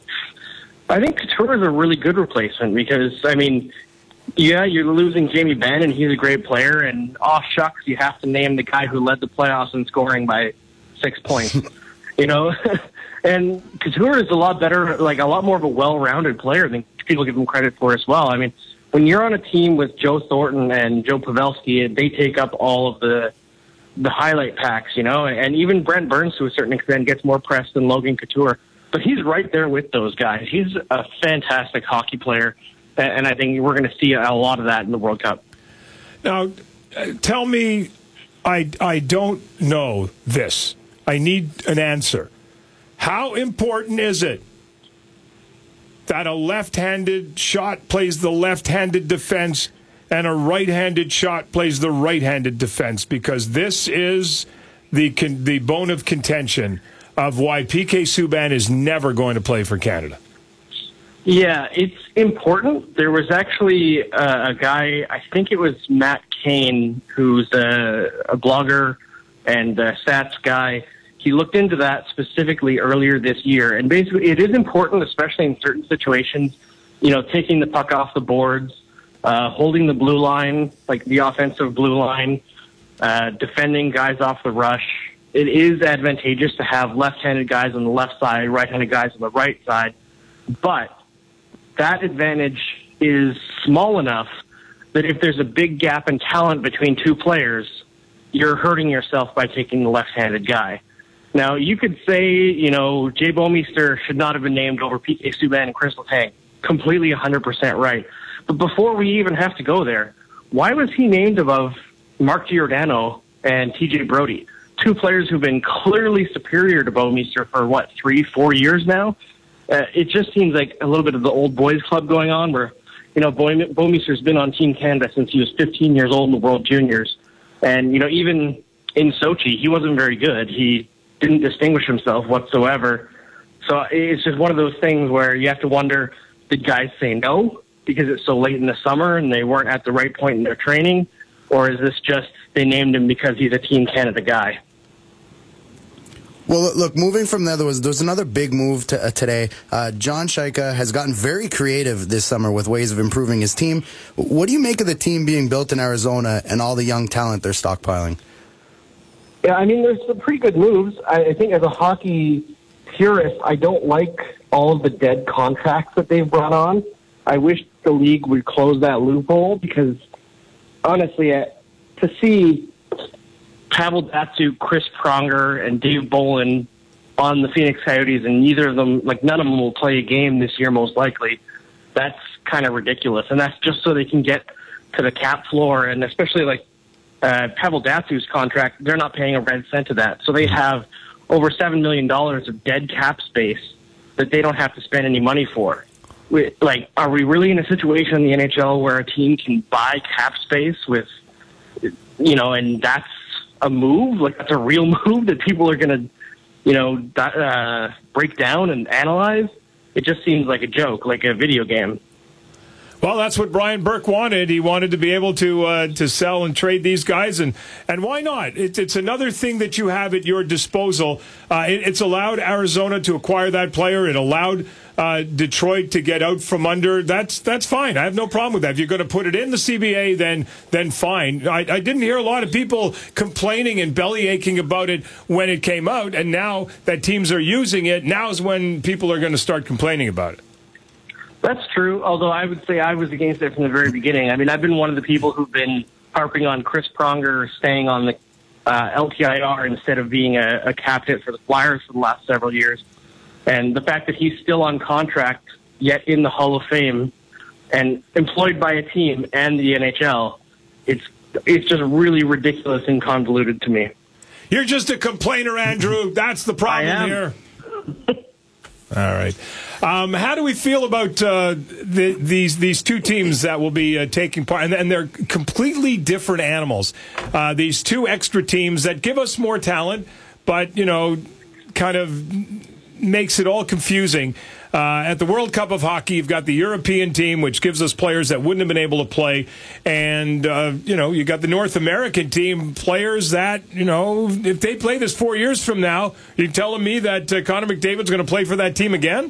I think Couture is a really good replacement because, I mean, yeah, you're losing Jamie Benn, and he's a great player. And, oh, shucks, you have to name the guy who led the playoffs in scoring by six points. You know, and Couture is a lot better, like a lot more of a well-rounded player than people give him credit for as well. I mean, when you're on a team with Joe Thornton and Joe Pavelski, they take up all of the the highlight packs, you know, and even Brent Burns to a certain extent gets more press than Logan Couture. But he's right there with those guys. He's a fantastic hockey player, and I think we're going to see a lot of that in the World Cup. Now, tell me, I I don't know this. I need an answer. How important is it that a left-handed shot plays the left-handed defense and a right-handed shot plays the right-handed defense? Because this is the con- the bone of contention of why P K Subban is never going to play for Canada. Yeah, it's important. There was actually uh, a guy, I think it was Matt Kane, who's a, a blogger and a stats guy. He looked into that specifically earlier this year. And basically, it is important, especially in certain situations, you know, taking the puck off the boards, uh, holding the blue line, like the offensive blue line, uh, defending guys off the rush. It is advantageous to have left-handed guys on the left side, right-handed guys on the right side. But that advantage is small enough that if there's a big gap in talent between two players, you're hurting yourself by taking the left-handed guy. Now, you could say, you know, Jay Bouwmeester should not have been named over P K Subban and Chris Letang. Completely one hundred percent right. But before we even have to go there, why was he named above Mark Giordano and T J Brody, two players who've been clearly superior to Bouwmeester for, what, three, four years now? Uh, it just seems like a little bit of the old boys club going on where, you know, Bouwmeester's been on Team Canada since he was fifteen years old in the World Juniors. And, you know, even in Sochi, he wasn't very good. He didn't distinguish himself whatsoever. So it's just one of those things where you have to wonder, did guys say no because it's so late in the summer and they weren't at the right point in their training? Or is this just they named him because he's a Team Canada guy? Well, look, moving from there, there was, there was another big move to, uh, today. Uh, John Shaika has gotten very creative this summer with ways of improving his team. What do you make of the team being built in Arizona and all the young talent they're stockpiling? Yeah, I mean, there's some pretty good moves. I, I think as a hockey purist, I don't like all of the dead contracts that they've brought on. I wish the league would close that loophole because, honestly, uh, to see Pavel Datsyuk, Chris Pronger, and Dave Bolin on the Phoenix Coyotes, and neither of them, like none of them will play a game this year most likely, that's kind of ridiculous. And that's just so they can get to the cap floor, and especially like uh, Pavel Datsyuk's contract, they're not paying a red cent to that. So they have over seven million dollars of dead cap space that they don't have to spend any money for. We, like, are we really in a situation in the N H L where a team can buy cap space with, you know, and that's a move? Like, that's a real move that people are going to, you know, uh, break down and analyze? It just seems like a joke, like a video game. Well, that's what Brian Burke wanted. He wanted to be able to uh, to sell and trade these guys, and, and why not? It, it's another thing that you have at your disposal. Uh, it, it's allowed Arizona to acquire that player. It allowed uh, Detroit to get out from under. That's that's fine. I have no problem with that. If you're going to put it in the C B A, then then fine. I, I didn't hear a lot of people complaining and belly aching about it when it came out, and now that teams are using it, now is when people are going to start complaining about it. That's true, although I would say I was against it from the very beginning. I mean, I've been one of the people who've been harping on Chris Pronger staying on the uh, L T I R instead of being a, a captain for the Flyers for the last several years. And the fact that he's still on contract, yet in the Hall of Fame, and employed by a team and the N H L, it's it's just really ridiculous and convoluted to me. You're just a complainer, Andrew. That's the problem here. All right. Um, how do we feel about uh, the, these these two teams that will be uh, taking part? And, and they're completely different animals. Uh, these two extra teams that give us more talent, but, you know, kind of makes it all confusing. Uh, at the World Cup of Hockey, you've got the European team, which gives us players that wouldn't have been able to play. And, uh, you know, you got the North American team, players that, you know, if they play this four years from now, you're telling me that uh, Connor McDavid's going to play for that team again?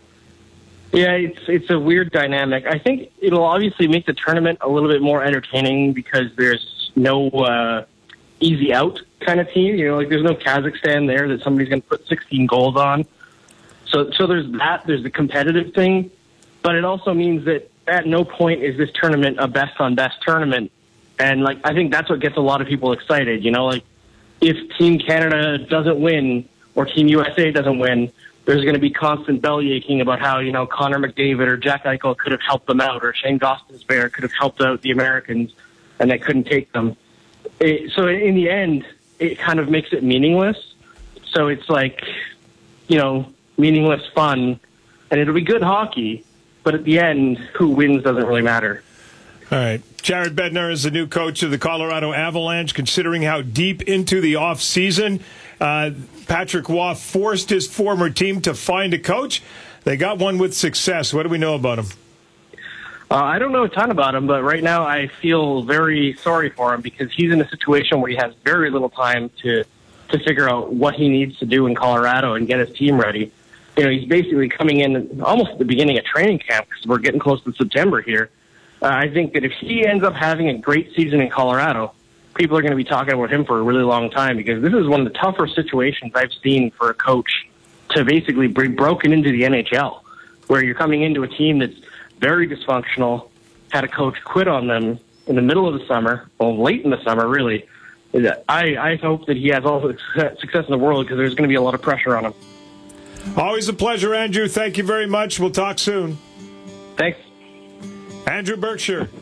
Yeah, it's it's a weird dynamic. I think it'll obviously make the tournament a little bit more entertaining because there's no uh, easy out kind of team. You know, like there's no Kazakhstan there that somebody's going to put sixteen goals on. So, so there's that. There's the competitive thing, but it also means that at no point is this tournament a best on best tournament. And like, I think that's what gets a lot of people excited. You know, like if Team Canada doesn't win or Team U S A doesn't win, there's going to be constant belly aching about how, you know, Connor McDavid or Jack Eichel could have helped them out, or Shane Gostisbehere could have helped out the Americans and they couldn't take them. It, so in the end, it kind of makes it meaningless. So it's like, you know, meaningless fun, and it'll be good hockey, but at the end, who wins doesn't really matter. All right. Jared Bednar is the new coach of the Colorado Avalanche, considering how deep into the offseason uh, Patrick Waugh forced his former team to find a coach. They got one with success. What do we know about him? Uh, I don't know a ton about him, but right now I feel very sorry for him because he's in a situation where he has very little time to, to figure out what he needs to do in Colorado and get his team ready. You know, he's basically coming in almost at the beginning of training camp because we're getting close to September here. Uh, I think that if he ends up having a great season in Colorado, people are going to be talking about him for a really long time because this is one of the tougher situations I've seen for a coach to basically be broken into the N H L, where you're coming into a team that's very dysfunctional, had a coach quit on them in the middle of the summer, well, late in the summer, really. I, I hope that he has all the success in the world because there's going to be a lot of pressure on him. Always a pleasure, Andrew. Thank you very much. We'll talk soon. Thanks. Andrew Berkshire,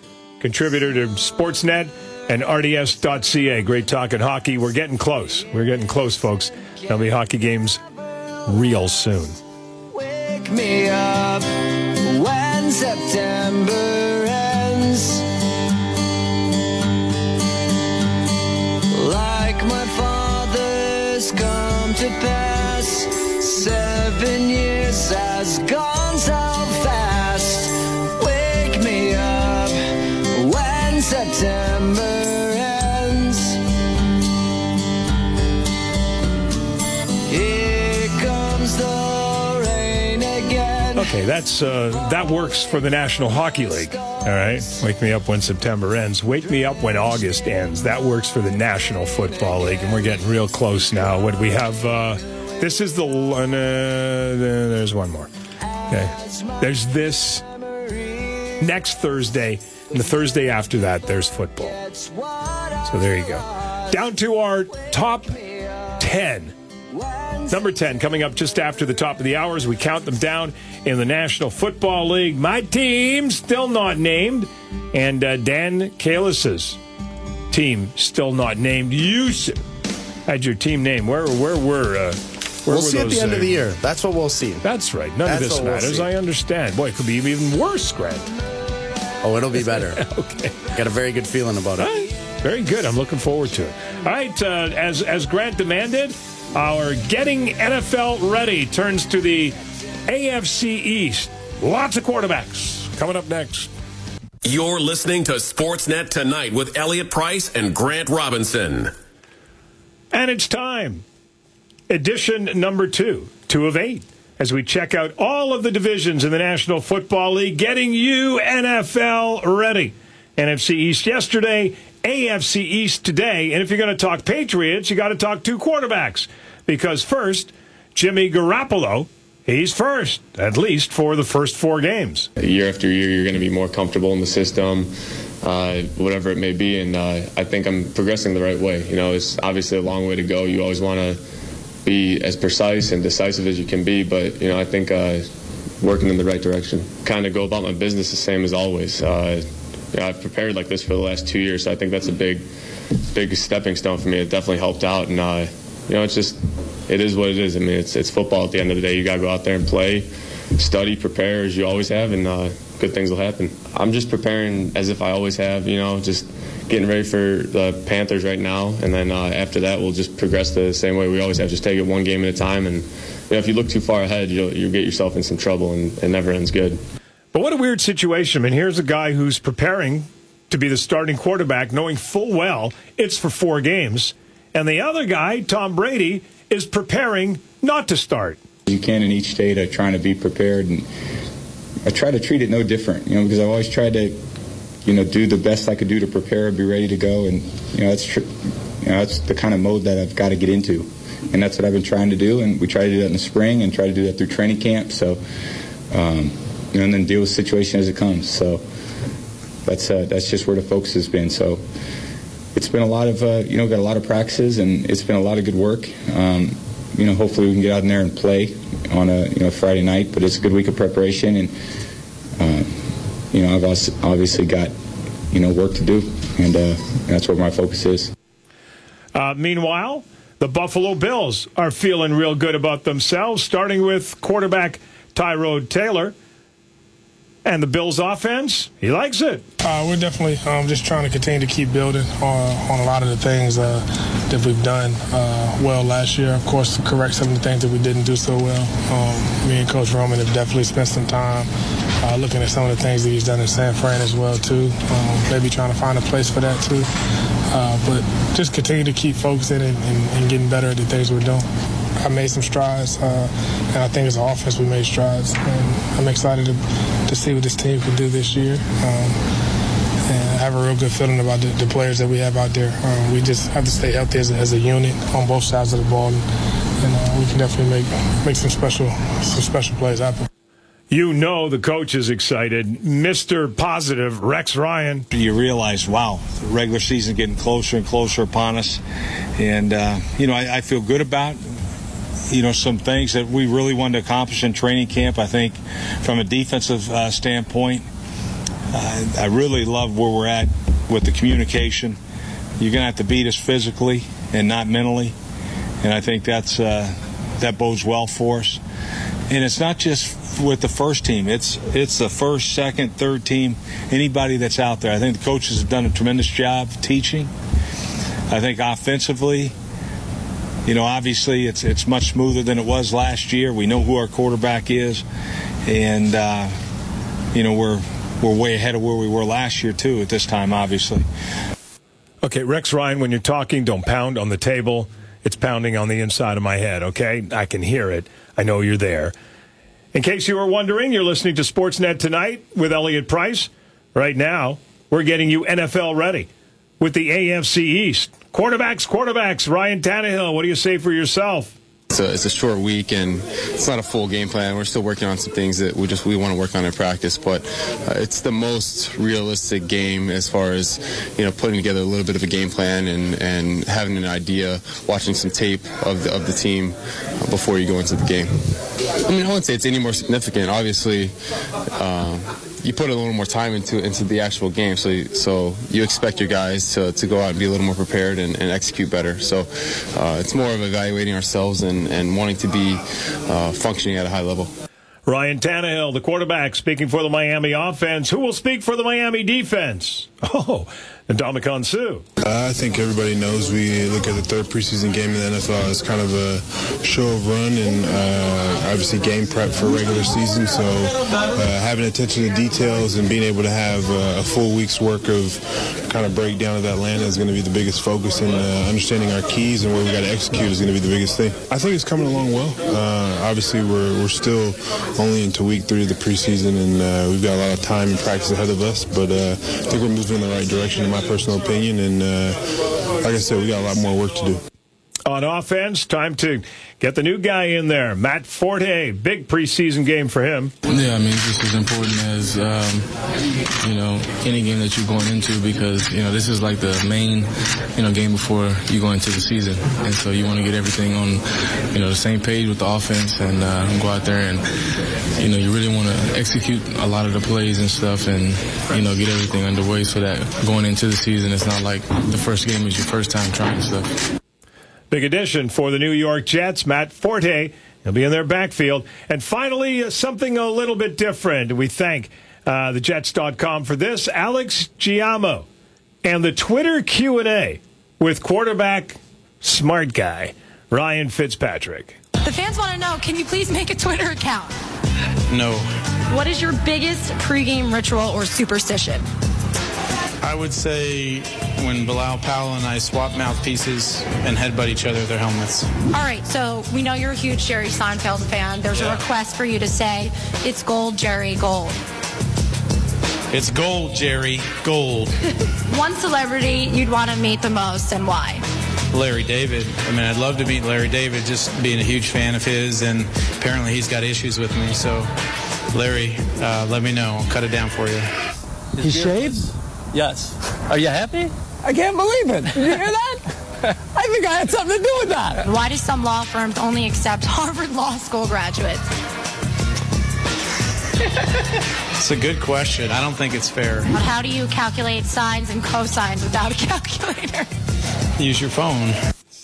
contributor to Sportsnet and R D S dot C A. Great talking hockey. We're getting close. We're getting close, folks. There'll be hockey games real soon. Wake me up when September ends. Like my father's come to pass. Seven years has gone so fast. Wake me up when September ends. Here comes the rain again. Okay, that's uh, that works for the National Hockey League. All right, wake me up when September ends. Wake me up when August ends. That works for the National Football League, and we're getting real close now. What do we have? Uh, this is the. Uh, there's one more. Okay, there's this next Thursday, and the Thursday after that, there's football. So there you go. Down to our top ten. Number ten coming up just after the top of the hour as we count them down in the National Football League. My team still not named, and uh, Dan Kalis's team still not named. You had your team name. Where where were uh, where we'll were see those, at the end uh, of the year. That's what we'll see. That's right. None That's of this what we'll matters. see. I understand. Boy, it could be even worse, Grant. Oh, it'll be better. Okay. Got a very good feeling about it. Right. Very good. I'm looking forward to it. All right, uh, as as Grant demanded, our Getting N F L Ready turns to the A F C East. Lots of quarterbacks coming up next. You're listening to Sportsnet Tonight with Elliot Price and Grant Robinson. And it's time. Edition number two, two of eight, as we check out all of the divisions in the National Football League, getting you N F L ready. N F C East yesterday, A F C East today. And if you're going to talk Patriots, you got to talk two quarterbacks. Because first, Jimmy Garoppolo, he's first, at least for the first four games. Year after year, you're going to be more comfortable in the system, uh, whatever it may be. And uh, I think I'm progressing the right way. You know, it's obviously a long way to go. You always want to be as precise and decisive as you can be. But, you know, I think uh, working in the right direction. Kind of go about my business the same as always. Uh, you know, I've prepared like this for the last two years, so I think that's a big, big stepping stone for me. It definitely helped out. And, uh, you know, it's just, it is what it is. I mean, it's it's football at the end of the day. You got to go out there and play, study, prepare as you always have, and uh, good things will happen. I'm just preparing as if I always have, you know, just getting ready for the Panthers right now. And then uh, after that, we'll just progress the same way we always have. Just take it one game at a time. And, you know, if you look too far ahead, you'll, you'll get yourself in some trouble, and it never ends good. But what a weird situation. I mean, here's a guy who's preparing to be the starting quarterback, knowing full well it's for four games. And the other guy, Tom Brady, is preparing not to start. You can in each state. I'm trying to be prepared, and I try to treat it no different, you know, because I've always tried to, you know, do the best I could do to prepare, be ready to go, and you know that's tr- you know that's the kind of mode that I've got to get into, and that's what I've been trying to do. And we try to do that in the spring, and try to do that through training camp. So, um, you know, and then deal with the situation as it comes. So that's uh, that's just where the focus has been. So. It's been a lot of, uh, you know, got a lot of practices, and it's been a lot of good work. Um, you know, hopefully we can get out in there and play on a, you know, Friday night. But it's a good week of preparation, and uh, you know, I've also obviously got, you know, work to do, and uh, that's where my focus is. Uh, meanwhile, the Buffalo Bills are feeling real good about themselves, starting with quarterback Tyrod Taylor. And the Bills' offense, he likes it. Uh, we're definitely um, just trying to continue to keep building on, on a lot of the things uh, that we've done uh, well last year. Of course, to correct some of the things that we didn't do so well. Um, me and Coach Roman have definitely spent some time uh, looking at some of the things that he's done in San Fran as well, too. Um, maybe trying to find a place for that, too. Uh, but just continue to keep focusing and, and, and getting better at the things we're doing. I made some strides, uh, and I think as an offense we made strides. And I'm excited to, to see what this team can do this year. Um, and I have a real good feeling about the, the players that we have out there. Um, we just have to stay healthy as a, as a unit on both sides of the ball, and, and uh, we can definitely make make some special some special plays happen. You know the coach is excited. Mister Positive, Rex Ryan. You realize, wow, the regular season getting closer and closer upon us. And, uh, you know, I, I feel good about you know, some things that we really wanted to accomplish in training camp. I think from a defensive uh, standpoint, Uh, I really love where we're at with the communication. You're going to have to beat us physically and not mentally, and I think that's uh, that bodes well for us. And it's not just with the first team. It's it's the first, second, third team, anybody that's out there. I think the coaches have done a tremendous job teaching. I think offensively, you know, obviously it's it's much smoother than it was last year. We know who our quarterback is, and uh, you know we're we're way ahead of where we were last year too. At this time, obviously. Okay, Rex Ryan, when you're talking, don't pound on the table. It's pounding on the inside of my head. Okay, I can hear it. I know you're there. In case you were wondering, you're listening to Sportsnet Tonight with Elliot Price. Right now, we're getting you N F L ready with the A F C East. Quarterbacks, quarterbacks. Ryan Tannehill, what do you say for yourself? It's a, it's a short week, and it's not a full game plan. We're still working on some things that we just we want to work on in practice, but uh, it's the most realistic game as far as, you know, putting together a little bit of a game plan and, and having an idea, watching some tape of the, of the team before you go into the game. I mean, I wouldn't say it's any more significant. Obviously, uh, you put a little more time into into the actual game, so so you expect your guys to, to go out and be a little more prepared and, and execute better. So uh, it's more of evaluating ourselves and, and wanting to be uh, functioning at a high level. Ryan Tannehill, the quarterback, speaking for the Miami offense. Who will speak for the Miami defense? Oh, Ndamukong Suh. Uh, I think everybody knows we look at the third preseason game in the N F L as kind of a show of run and uh, obviously game prep for regular season. So uh, having attention to details and being able to have uh, a full week's work of kind of breakdown of Atlanta is going to be the biggest focus, and uh, understanding our keys and where we got to execute is going to be the biggest thing. I think it's coming along well. Uh, obviously, we're we're still only into week three of the preseason, and uh, we've got a lot of time and practice ahead of us. But uh, I think we're moving in the right direction, in my personal opinion. And uh, like I said, we got a lot more work to do. On offense, time to get the new guy in there, Matt Forte. Big preseason game for him. Yeah, I mean, it's just as important as, um, you know, any game that you're going into, because, you know, this is like the main, you know, game before you go into the season. And so you want to get everything on, you know, the same page with the offense and uh, go out there and, you know, you really want to execute a lot of the plays and stuff and, you know, get everything underway so that going into the season, it's not like the first game is your first time trying stuff. Big addition for the New York Jets, Matt Forte. He'll be in their backfield. And finally, uh, something a little bit different. We thank uh, the Jets dot com for this. Alex Giammo and the Twitter Q and A with quarterback smart guy Ryan Fitzpatrick. The fans want to know, can you please make a Twitter account? No. What is your biggest pregame ritual or superstition? I would say when Bilal Powell and I swap mouthpieces and headbutt each other with their helmets. All right, so we know you're a huge Jerry Seinfeld fan. There's yeah. a request for you to say, it's gold, Jerry, gold. It's gold, Jerry, gold. One celebrity you'd want to meet the most and why? Larry David. I mean, I'd love to meet Larry David, just being a huge fan of his, and apparently he's got issues with me. So, Larry, uh, let me know. I'll cut it down for you. He shaves? Yes. Are you happy? I can't believe it. Did you hear that? I think I had something to do with that. Why do some law firms only accept Harvard Law School graduates? It's a good question. I don't think it's fair. How do you calculate sines and cosines without a calculator? Use your phone.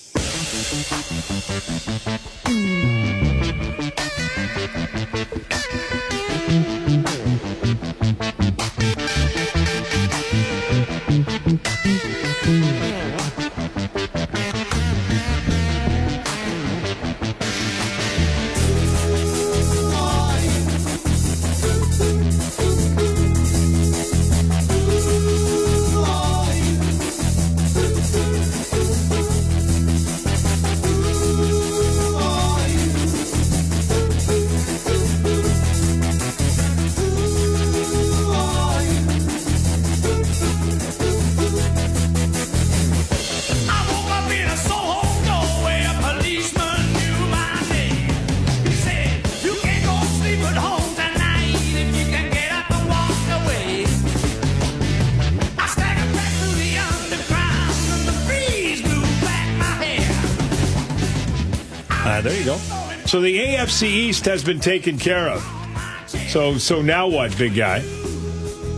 There you go. So the A F C East has been taken care of. So so now what, big guy?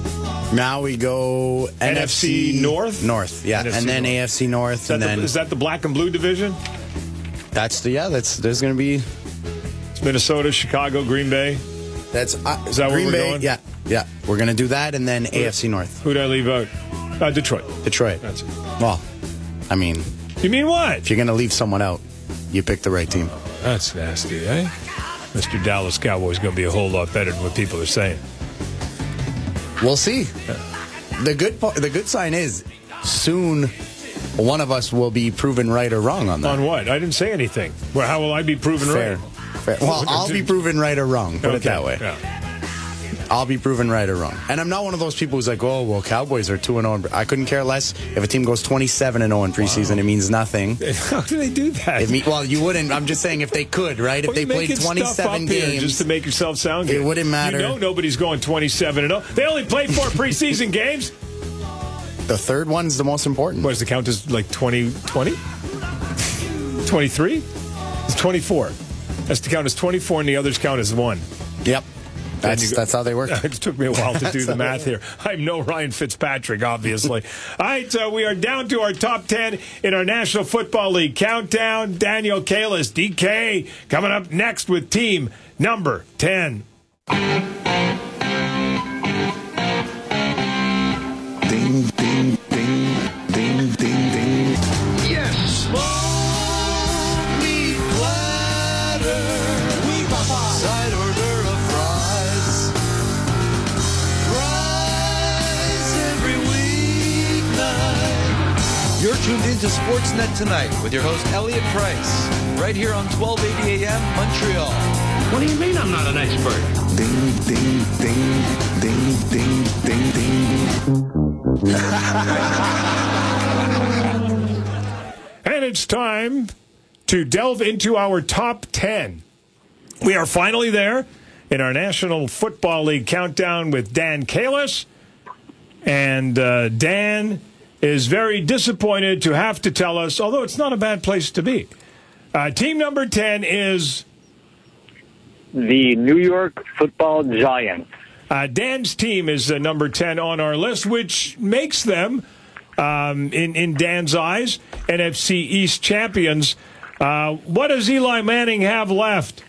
Now we go N F C, N F C North? North, yeah. N F C and then North. A F C North. Is that, and the, then, is that the black and blue division? That's the, yeah, that's, there's going to be. It's Minnesota, Chicago, Green Bay. That's, uh, is that Green where we're Bay, going? Yeah, yeah. We're going to do that and then A F C North. Who'd I leave out? Uh, Detroit. Detroit. That's it. Well, I mean. You mean what? If you're going to leave someone out, you pick the right team. Oh, that's nasty, eh? Mister Dallas Cowboys going to be a whole lot better than what people are saying. We'll see. The good po- the good sign is soon one of us will be proven right or wrong on that. On what? I didn't say anything. Well, how will I be proven Fair. right? Fair. Well, I'll be proven right or wrong. Put okay. it that way. Yeah. I'll be proven right or wrong. And I'm not one of those people who's like, oh, well, Cowboys are two and oh. I couldn't care less if a team goes twenty-seven and oh in preseason. Wow. It means nothing. How do they do that? It mean, well, you wouldn't. I'm just saying if they could, right? If well, they played twenty-seven games. Just to make yourself sound good. It wouldn't matter. You know nobody's going twenty-seven and oh. They only play four preseason games. The third one's the most important. What does the count as, like twenty twenty? twenty-three? It's twenty-four. That's the count as twenty-four and the others count as one. Yep. That's, go, that's how they work. It took me a while to do the math here. I'm no Ryan Fitzpatrick, obviously. All right, uh, we are down to our top ten in our National Football League countdown. Daniel Kalis, D K, coming up next with team number ten. Ding, ding, ding, ding, ding, ding. Yes! Smoked meat platter. Oui, papa. Side order of fries. Fries every weeknight. You're tuned into Sportsnet Tonight with your host, Elliot Price. Right here on twelve eighty A M, Montreal. What do you mean I'm not an expert? Ding, ding, ding, ding, ding, ding, ding. And it's time to delve into our top ten. We are finally there in our National Football League countdown with Dan Kalis. And uh, Dan is very disappointed to have to tell us, although it's not a bad place to be. Uh, team number ten is the New York Football Giants. Uh, Dan's team is uh, number ten on our list, which makes them, um, in, in Dan's eyes, N F C East champions. Uh, what does Eli Manning have left?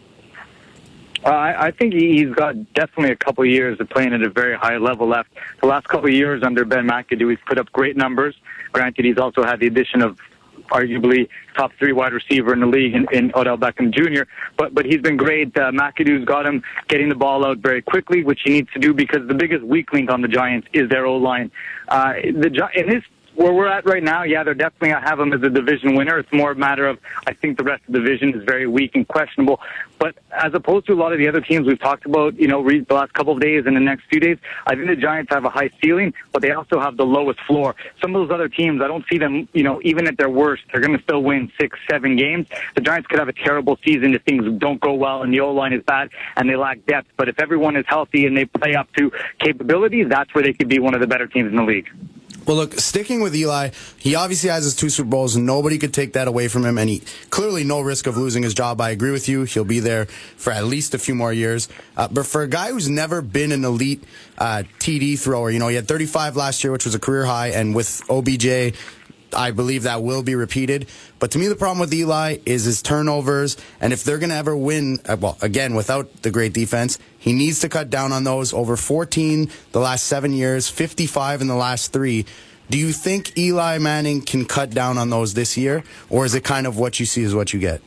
Uh, I, I think he's got definitely a couple of years of playing at a very high level left. The last couple of years under Ben McAdoo, he's put up great numbers. Granted, he's also had the addition of arguably top three wide receiver in the league in, in Odell Beckham Junior But but he's been great. Uh, McAdoo's got him getting the ball out very quickly, which he needs to do because the biggest weak link on the Giants is their O-line. Uh, the in his where we're at right now, yeah, they're definitely I have them as a division winner. It's more a matter of I think the rest of the division is very weak and questionable. But as opposed to a lot of the other teams we've talked about, you know, the last couple of days and the next few days, I think the Giants have a high ceiling, but they also have the lowest floor. Some of those other teams, I don't see them, you know, even at their worst, they're going to still win six, seven games. The Giants could have a terrible season if things don't go well and the O-line is bad and they lack depth. But if everyone is healthy and they play up to capabilities, that's where they could be one of the better teams in the league. Well, look, sticking with Eli, he obviously has his two Super Bowls, and nobody could take that away from him, and he clearly no risk of losing his job. I agree with you. He'll be there for at least a few more years. Uh, but for a guy who's never been an elite uh, T D thrower, you know, he had thirty-five last year, which was a career high, and with O B J, I believe that will be repeated. But to me, the problem with Eli is his turnovers. And if they're going to ever win, well, again, without the great defense, he needs to cut down on those. Over fourteen the last seven years, fifty-five in the last three. Do you think Eli Manning can cut down on those this year? Or is it kind of what you see is what you get?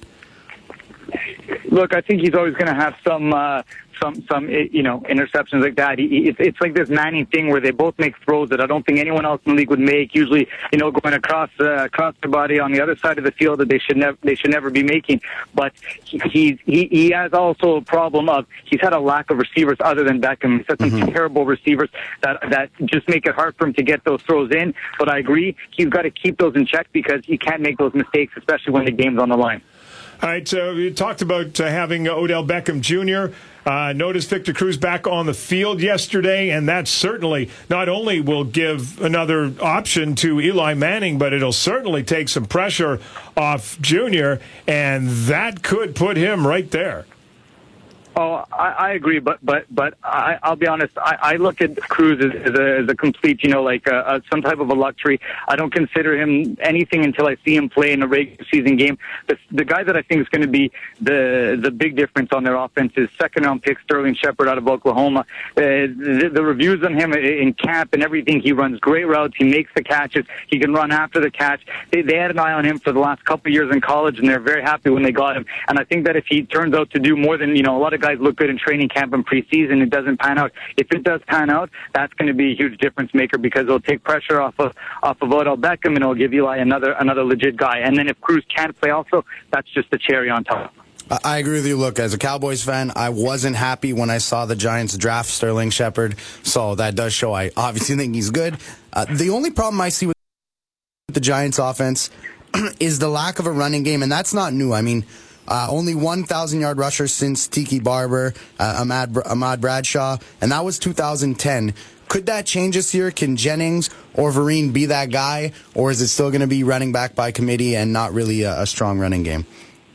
Look, I think he's always going to have some, uh, some, some, you know, interceptions like that. He, it's, it's like this Manning thing where they both make throws that I don't think anyone else in the league would make. Usually, you know, going across, uh, across their body on the other side of the field that they should never, they should never be making. But he, he, he, he has also a problem of he's had a lack of receivers other than Beckham. He's had some mm-hmm. terrible receivers that, that just make it hard for him to get those throws in. But I agree, he's got to keep those in check because he can't make those mistakes, especially when the game's on the line. All right, so we talked about uh, having Odell Beckham Junior Uh, noticed Victor Cruz back on the field yesterday, and that certainly not only will give another option to Eli Manning, but it'll certainly take some pressure off Junior, and that could put him right there. Oh, I, I agree, but but but I, I'll be honest. I, I look at Cruz as, as, a, as a complete, you know, like a, a, some type of a luxury. I don't consider him anything until I see him play in a regular season game. The, the guy that I think is going to be the the big difference on their offense is second round pick Sterling Shepard out of Oklahoma. Uh, the, the reviews on him in camp and everything, he runs great routes. He makes the catches. He can run after the catch. They, they had an eye on him for the last couple of years in college, and they're very happy when they got him. And I think that if he turns out to do more than, you know, a lot of guys look good in training camp and preseason, it doesn't pan out. If it does pan out, that's going to be a huge difference maker because it'll take pressure off of off of Odell Beckham and it'll give Eli another another legit guy. And then if Cruz can't play also, that's just the cherry on top. I agree with you. Look, as a Cowboys fan, I wasn't happy when I saw the Giants draft Sterling Shepard, so that does show I obviously think he's good. Uh, the only problem I see with the Giants offense is the lack of a running game, and that's not new. I mean, Uh, only one thousand-yard rusher since Tiki Barber, uh, Ahmad, Ahmad Bradshaw, and that was two thousand ten. Could that change this year? Can Jennings or Vereen be that guy, or is it still going to be running back by committee and not really a, a strong running game?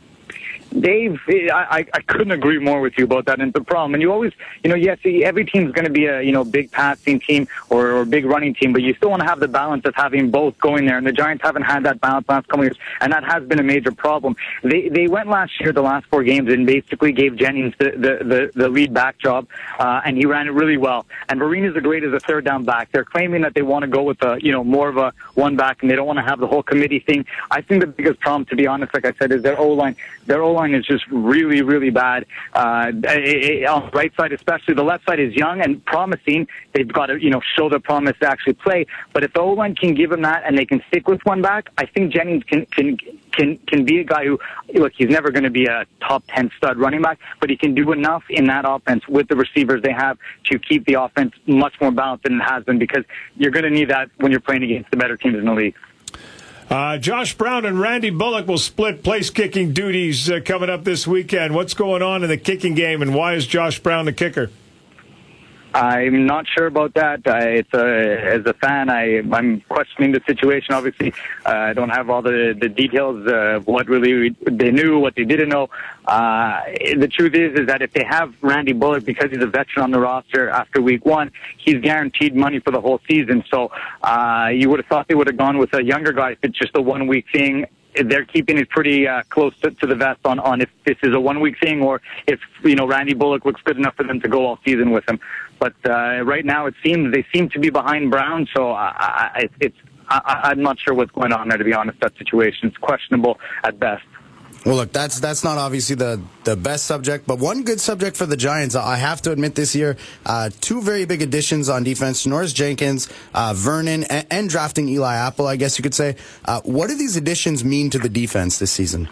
Dave, I, I couldn't agree more with you about that. And the problem, and you always, you know, yes, every team's going to be a, you know, big passing team or, or big running team, but you still want to have the balance of having both going there. And the Giants haven't had that balance last couple years, and that has been a major problem. They they went last year, the last four games, and basically gave Jennings the the, the, the lead back job, uh, and he ran it really well. And Vereen is a great as a third down back. They're claiming that they want to go with a, you know, more of a one back, and they don't want to have the whole committee thing. I think the biggest problem, to be honest, like I said, is their O line. Their O line is just really, really bad. Uh, it, it, on the right side, especially the left side, is young and promising. They've got to, you know, show their promise to actually play. But if the O line can give them that and they can stick with one back, I think Jennings can can can can be a guy who, look, he's never going to be a top ten stud running back, but he can do enough in that offense with the receivers they have to keep the offense much more balanced than it has been, because you're going to need that when you're playing against the better teams in the league. Uh, Josh Brown and Randy Bullock will split place-kicking duties uh, coming up this weekend. What's going on in the kicking game, and why is Josh Brown the kicker? I'm not sure about that. I, it's a, as a fan, I, I'm questioning the situation. Obviously, uh, I don't have all the, the details of what really they knew, what they didn't know. Uh, the truth is, is that if they have Randy Bullock, because he's a veteran on the roster after week one, he's guaranteed money for the whole season. So uh, you would have thought they would have gone with a younger guy if it's just a one-week thing. They're keeping it pretty uh, close to, to the vest on, on if this is a one-week thing or if, you know, Randy Bullock looks good enough for them to go all season with him. But uh, right now it seems they seem to be behind Brown, so I, I, it's I, I'm not sure what's going on there, to be honest. That situation, it's questionable at best. Well, look, that's that's not obviously the, the best subject, but one good subject for the Giants, I have to admit this year, uh, two very big additions on defense, Janoris Jenkins, uh, Vernon, and, and drafting Eli Apple, I guess you could say. Uh, what do these additions mean to the defense this season?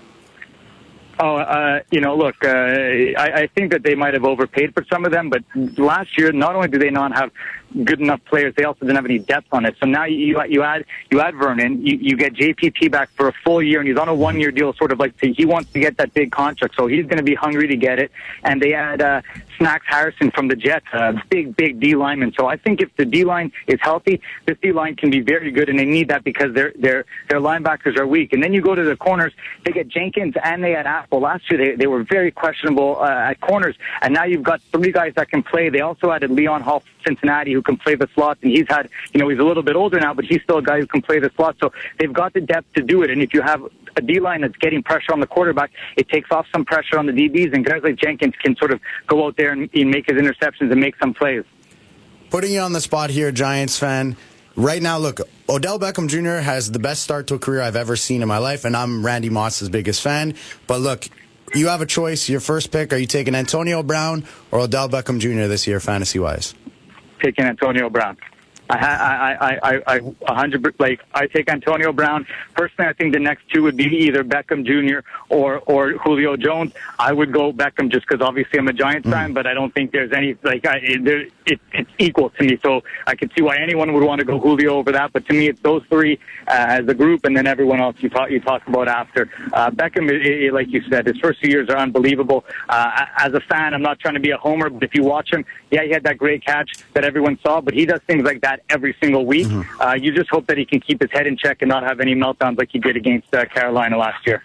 Oh, uh, you know, look, uh, I, I think that they might have overpaid for some of them, but last year, not only do they not have good enough players, they also didn't have any depth on it. So now you you add you add Vernon, you, you get J P P back for a full year, and he's on a one-year deal, sort of like to, he wants to get that big contract, so he's going to be hungry to get it. And they add uh, Snacks Harrison from the Jets, a big, big D lineman. So I think if the D line is healthy, this D line can be very good, and they need that because their their their linebackers are weak. And then you go to the corners, they get Jenkins and they had Apple. Last year they they were very questionable uh, at corners, and now you've got three guys that can play. They also added Leon Hall from Cincinnati, who can play the slot, and he's had, you know, he's a little bit older now, but he's still a guy who can play the slot. So they've got the depth to do it. And if you have a D-line that's getting pressure on the quarterback, it takes off some pressure on the D Bs, and guys like Jenkins can sort of go out there and, and make his interceptions and make some plays. Putting you on the spot here, Giants fan. Right now, look, Odell Beckham Junior has the best start to a career I've ever seen in my life, and I'm Randy Moss's biggest fan. But look, you have a choice. Your first pick, are you taking Antonio Brown or Odell Beckham Junior this year, fantasy-wise? Taking Antonio Brown. I, I, I, I, I, a hundred, like, I take Antonio Brown. Personally, I think the next two would be either Beckham Junior or, or Julio Jones. I would go Beckham just because obviously I'm a Giants mm. fan, but I don't think there's any, like, I, it, there, it, it's equal to me. So I could see why anyone would want to go Julio over that. But to me, it's those three uh, as a group, and then everyone else you talk, you talk about after. Uh, Beckham, it, it, like you said, his first few years are unbelievable. Uh, as a fan, I'm not trying to be a homer, but if you watch him, yeah, he had that great catch that everyone saw, but he does things like that every single week. Mm-hmm. Uh, you just hope that he can keep his head in check and not have any meltdowns like he did against uh, Carolina last year.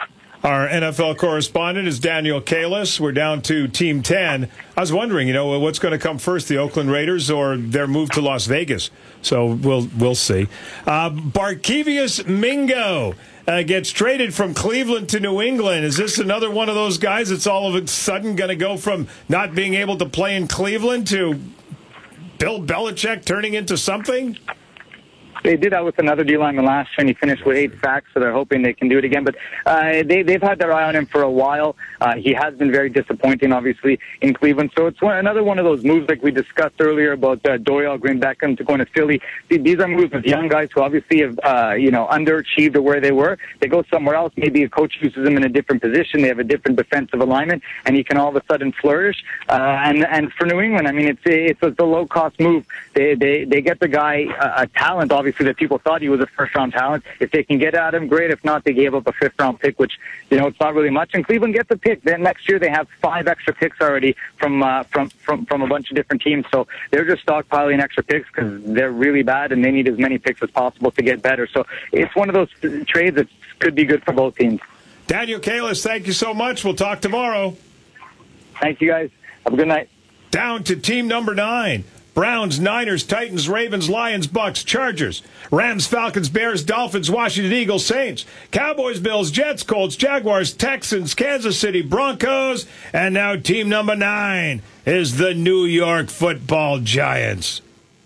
Our N F L correspondent is Daniel Kalis. We're down to Team ten. I was wondering, you know, what's going to come first, the Oakland Raiders or their move to Las Vegas? So we'll we'll see. Uh, Barkevious Mingo uh, gets traded from Cleveland to New England. Is this another one of those guys that's all of a sudden going to go from not being able to play in Cleveland to Bill Belichick turning into something? They did that with another D-lineman last year, and he finished with eight sacks, so they're hoping they can do it again. But uh, they, they've had their eye on him for a while. Uh, he has been very disappointing, obviously, in Cleveland. So it's one, another one of those moves like we discussed earlier about uh, Dorial Green Beckham to going to Philly. These are moves with young guys who obviously have, uh, you know, underachieved at where they were. They go somewhere else. Maybe a coach uses them in a different position. They have a different defensive alignment, and he can all of a sudden flourish. Uh, and, and for New England, I mean, it's a, it's a, it's a low-cost move. They, they, they get the guy a, a talent, obviously, that people thought he was a first-round talent. If they can get at him, great. If not, they gave up a fifth-round pick, which, you know, it's not really much. And Cleveland gets a pick. Then next year they have five extra picks already from uh, from, from from a bunch of different teams. So they're just stockpiling extra picks because they're really bad and they need as many picks as possible to get better. So it's one of those trades that could be good for both teams. Daniel Kalis, thank you so much. We'll talk tomorrow. Thank you, guys. Have a good night. Down to team number nine. Browns, Niners, Titans, Ravens, Lions, Bucks, Chargers, Rams, Falcons, Bears, Dolphins, Washington Eagles, Saints, Cowboys, Bills, Jets, Colts, Jaguars, Texans, Kansas City, Broncos, and now team number nine is the New York Football Giants.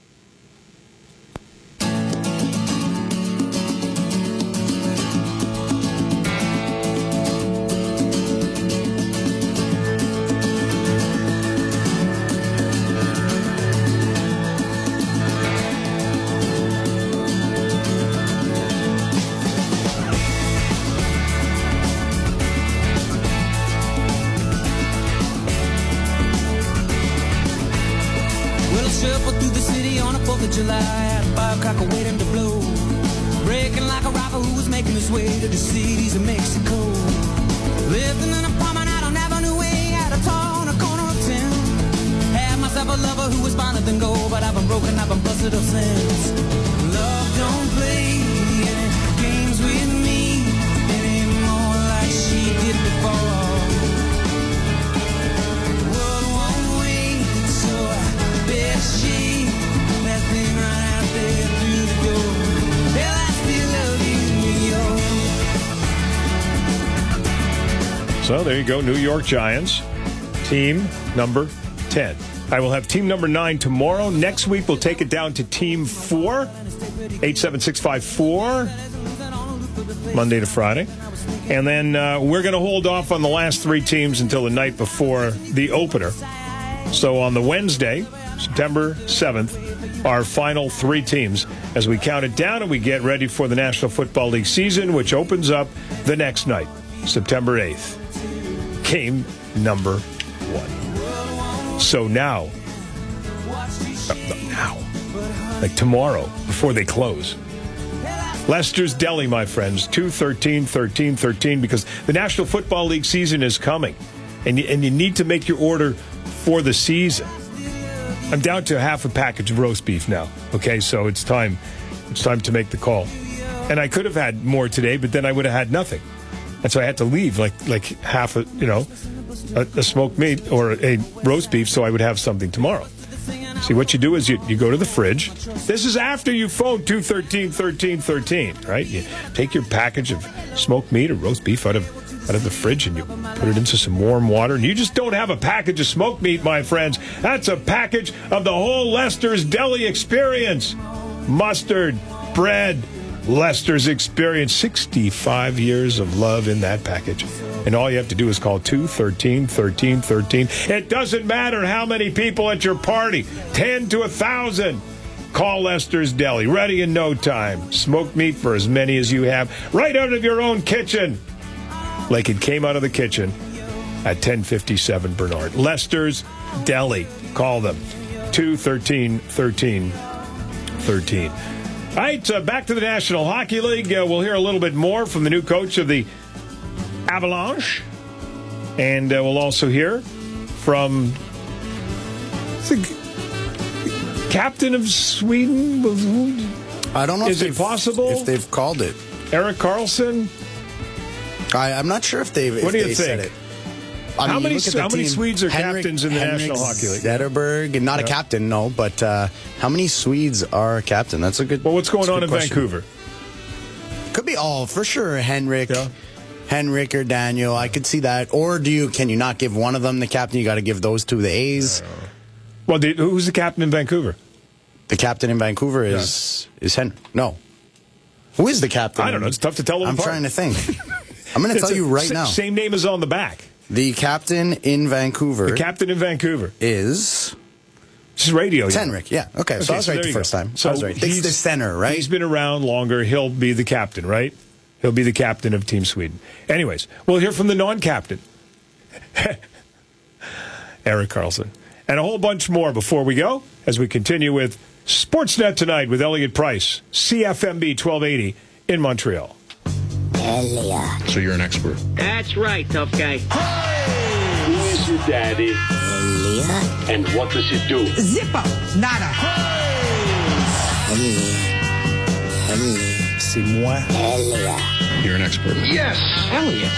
So there you go, New York Giants, team number ten. I will have team number nine tomorrow. Next week, we'll take it down to team four, eight seven six five four, Monday to Friday. And then uh, we're going to hold off on the last three teams until the night before the opener. So on the Wednesday, September seventh, our final three teams as we count it down and we get ready for the National Football League season, which opens up the next night, September eighth. Game number one. So now, now, like tomorrow, before they close, Lester's Deli, my friends, two thirteen thirteen thirteen, because the National Football League season is coming, and you, and you need to make your order for the season. I'm down to half a package of roast beef now. Okay, so it's time, it's time to make the call. And I could have had more today, but then I would have had nothing. And so I had to leave like like half a, you know, a, a smoked meat or a roast beef so I would have something tomorrow. See, what you do is you, you go to the fridge. This is after you phone two thirteen thirteen thirteen, right? You take your package of smoked meat or roast beef out of out of the fridge and you put it into some warm water. And you just don't have a package of smoked meat, my friends. That's a package of the whole Lester's Deli experience. Mustard, bread, Lester's experience, sixty-five years of love in that package. And all you have to do is call two thirteen thirteen thirteen. It doesn't matter how many people at your party, ten to one thousand. Call Lester's Deli, ready in no time. Smoked meat for as many as you have, right out of your own kitchen. Like it came out of the kitchen at ten fifty-seven Bernard. Lester's Deli. Call them. two thirteen thirteen thirteen. All right, uh, back to the National Hockey League. Uh, we'll hear a little bit more from the new coach of the Avalanche. And uh, we'll also hear from the captain of Sweden. I don't know Is if it possible? If they've called it. Erik Karlsson? I, I'm not sure if they've if What do you they think? said it. I how mean, many, look at the how many team. Swedes are Henrik, captains in the Henrik National Hockey League? Zetterberg, and not Yeah. a captain, no, but uh, how many Swedes are a captain? That's a good Well, what's going that's a on good in question. Vancouver? Could be all, for sure, Henrik. Yeah. Henrik or Daniel, I could see that. Or do you? Can you not give one of them the captain? You got to give those two the A's. Well, the, who's the captain in Vancouver? The captain in Vancouver is yeah. is Henrik. No, who is the captain? I don't know. It's tough to tell them I'm apart. trying to think. I'm going to tell a, you right sa- now. Same name is on the back. The captain in Vancouver. The captain in Vancouver is. This is radio. It's yeah. Henrik. Yeah. Okay. okay So I was so right there the you first go. time. So I was right. It's the center, right? He's been around longer. He'll be the captain, right? He'll be the captain of Team Sweden. Anyways, we'll hear from the non-captain, Erik Karlsson, and a whole bunch more before we go as we continue with Sportsnet Tonight with Elliot Price, C F M B twelve eighty in Montreal. Elliot. So you're an expert. That's right, tough guy. Who is your daddy? Elliot. And what does he do? Zippo. Nada. Elliot. Elliot. C'est moi. Elliot. You're an expert. Yes. Elliot.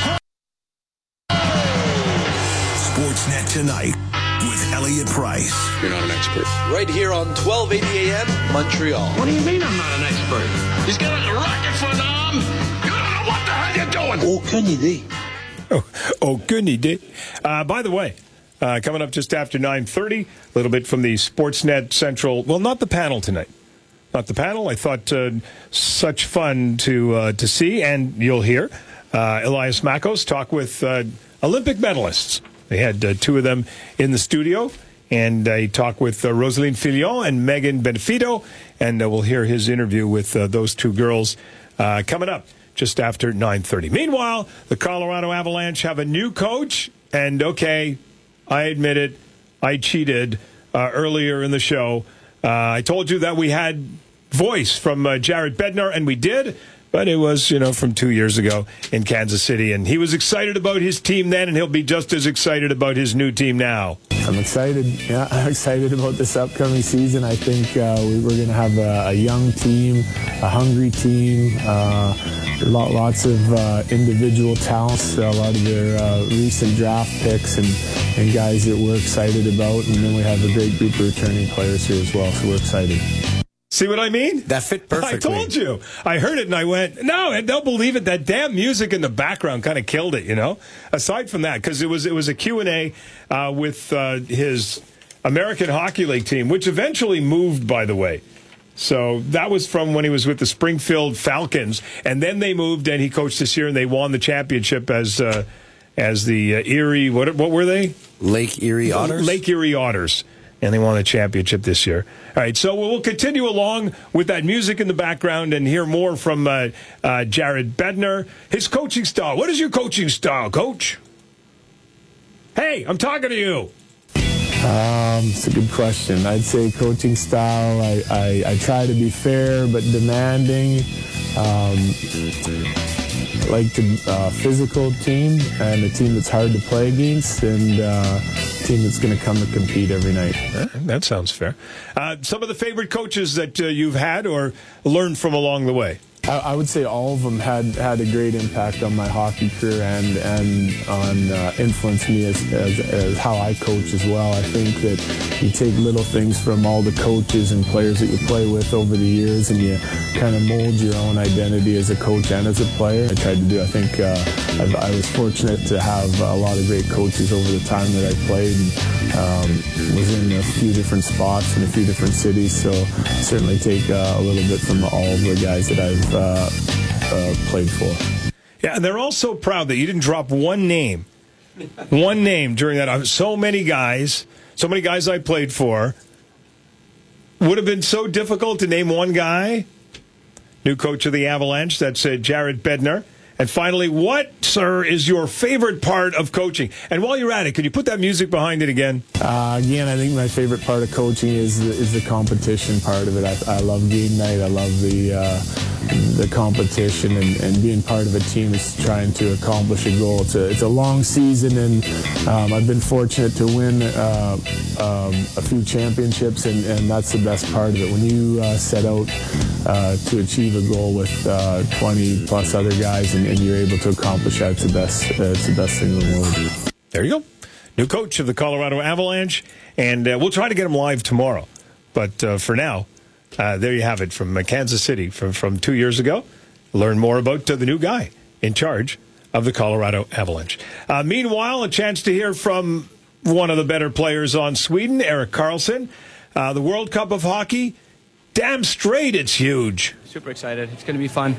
Sportsnet Tonight with Elliot Price. You're not an expert. Right here on twelve eighty A M, Montreal. What do you mean I'm not an expert? He's got a rocket for an arm. You don't know what the hell you're doing. Aucune idée. Oh, aucune idée. Uh, by the way, uh, coming up just after nine thirty, a little bit from the Sportsnet Central. Well, not the panel tonight. Not the panel. I thought uh, such fun to uh, to see, and you'll hear uh, Elias Makos talk with uh, Olympic medalists. They had uh, two of them in the studio, and I talk with uh, Rosaline Fillon and Megan Benefito, and uh, we'll hear his interview with uh, those two girls uh, coming up just after nine thirty. Meanwhile, the Colorado Avalanche have a new coach, and okay, I admit it, I cheated uh, earlier in the show. Uh, I told you that we had voice from uh, Jared Bednar, and we did, but it was, you know, from two years ago in Kansas City, and he was excited about his team then, and he'll be just as excited about his new team now. I'm excited. Yeah, I'm excited about this upcoming season. I think uh, we, we're going to have a, a young team, a hungry team, uh, lot, lots of uh, individual talents, a lot of their uh, recent draft picks and, and guys that we're excited about. And then we have a great group of returning players here as well, so we're excited. See what I mean? That fit perfectly. I told you. I heard it and I went, no, and don't believe it. That damn music in the background kind of killed it, you know? Aside from that, because it was it was a Q and A uh, with uh, his American Hockey League team, which eventually moved, by the way. So that was from when he was with the Springfield Falcons. And then they moved and he coached this year and they won the championship as uh, as the uh, Erie, what, what were they? Lake Erie Otters? Lake Erie Otters. And they won a championship this year. All right, so we'll continue along with that music in the background and hear more from uh, uh, Jared Bednar. His coaching style. What is your coaching style, Coach? Hey, I'm talking to you. Um, it's a good question. I'd say coaching style, I, I, I try to be fair but demanding. Um, I like a uh, physical team and a team that's hard to play against and uh, a team that's going to come and compete every night. That sounds fair. Uh, some of the favorite coaches that uh, you've had or learned from along the way? I, I would say all of them had, had a great impact on my hockey career and and on uh, influenced me as, as, as how I coach as well. I think that you take little things from all the coaches and players that you play with over the years and you kind of mold your own identity as a coach and as a player. I tried to do, I think uh, I've, I was fortunate to have a lot of great coaches over the time that I played and um, was in a few different spots in a few different cities, so certainly take uh, a little bit from all of the guys that I've Uh, uh, played for. Yeah, and they're all so proud that you didn't drop one name. One name during that. So many guys, so many guys I played for. Would have been so difficult to name one guy. New coach of the Avalanche, that's uh, Jared Bednar. And finally, what, sir, is your favorite part of coaching? And while you're at it, could you put that music behind it again? Uh, again, I think my favorite part of coaching is the, is the competition part of it. I, I love game night. I love the uh, the competition and, and being part of a team is trying to accomplish a goal. It's a, it's a long season, and um, I've been fortunate to win uh, um, a few championships, and, and that's the best part of it. When you uh, set out uh, to achieve a goal with uh, twenty plus other guys, and, and you're able to accomplish that, it's the best, uh, it's the best thing in the world. There you go. New coach of the Colorado Avalanche, and uh, we'll try to get him live tomorrow. But uh, for now, uh, there you have it from uh, Kansas City from, from two years ago. Learn more about uh, the new guy in charge of the Colorado Avalanche. Uh, meanwhile, a chance to hear from one of the better players on Sweden, Erik Karlsson. Uh, the World Cup of Hockey, damn straight it's huge. Super excited. It's going to be fun.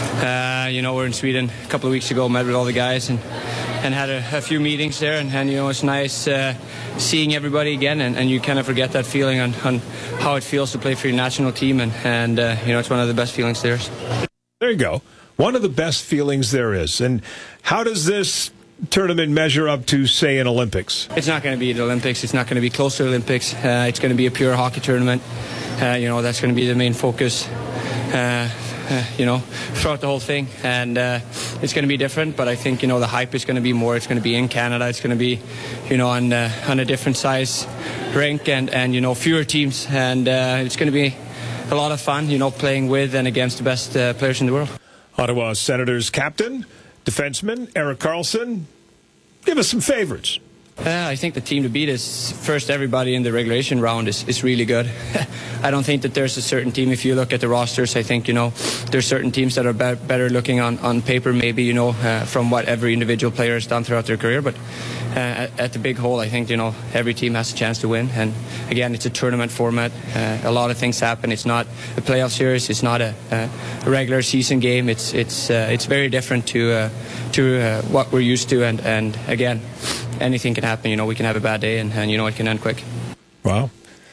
Uh, you know, we're in Sweden a couple of weeks ago, met with all the guys, and and had a, a few meetings there, and, and you know, it's nice uh, seeing everybody again, and, and you kind of forget that feeling on, on how it feels to play for your national team, and, and uh, you know, it's one of the best feelings there is. There you go. One of the best feelings there is. And how does this tournament measure up to, say, an Olympics? It's not going to be the Olympics. It's not going to be close to the Olympics. Uh, it's going to be a pure hockey tournament. Uh, you know, that's going to be the main focus. Uh, Uh, you know, throughout the whole thing, and uh, it's going to be different. But I think, you know, the hype is going to be more. It's going to be in Canada. It's going to be, you know, on uh, on a different size rink, and and you know, fewer teams, and uh, it's going to be a lot of fun. You know, playing with and against the best uh, players in the world. Ottawa Senators captain, defenseman Erik Karlsson. Give us some favorites. Uh, I think the team to beat is, first, everybody in the regulation round is, is really good. I don't think that there's a certain team. If you look at the rosters, I think, you know, there's certain teams that are be better looking on, on paper, maybe, you know, uh, from what every individual player has done throughout their career. But uh, at, at the big whole, I think, you know, every team has a chance to win. And again, it's a tournament format. Uh, a lot of things happen. It's not a playoff series. It's not a, a regular season game. It's it's uh, it's very different to uh, to uh, what we're used to. And and again, anything can happen. You know, we can have a bad day, and, and you know, it can end quick. Wow.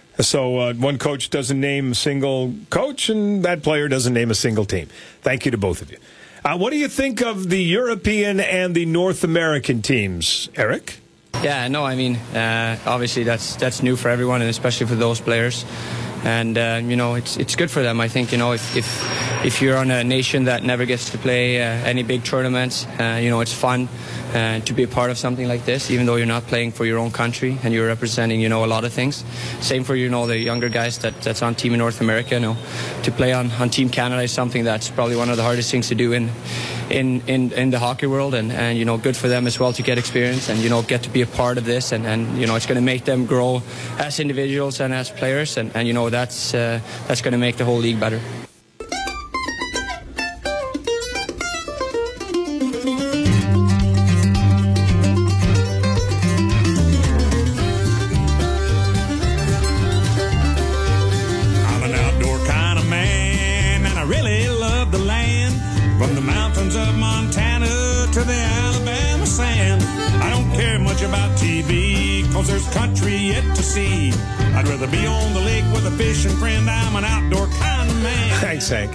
So uh, one coach doesn't name a single coach, and that player doesn't name a single team. Thank you to both of you. Uh, what do you think of the European and the North American teams, Eric? Yeah, no, I mean, uh, obviously that's that's new for everyone, and especially for those players. And uh, you know, it's it's good for them. I think, you know, if if if you're on a nation that never gets to play uh, any big tournaments, uh, you know, it's fun uh, to be a part of something like this, even though you're not playing for your own country and you're representing, you know, a lot of things. Same for, you know, the younger guys that that's on Team in North America. You know, to play on, on Team Canada is something that's probably one of the hardest things to do in in in, in the hockey world, and, and you know, good for them as well to get experience and, you know, get to be a part of this, and, and you know, it's going to make them grow as individuals and as players, and, and you know, that's uh, that's going to make the whole league better. I'm an outdoor kind of man, and I really love the land, from the mountains of Montana to the Alabama sand. I don't care much about T V, cause there's country yet to see. I'd rather be on the lake with a fishing friend. I'm an outdoor kind of man. Thanks, Hank.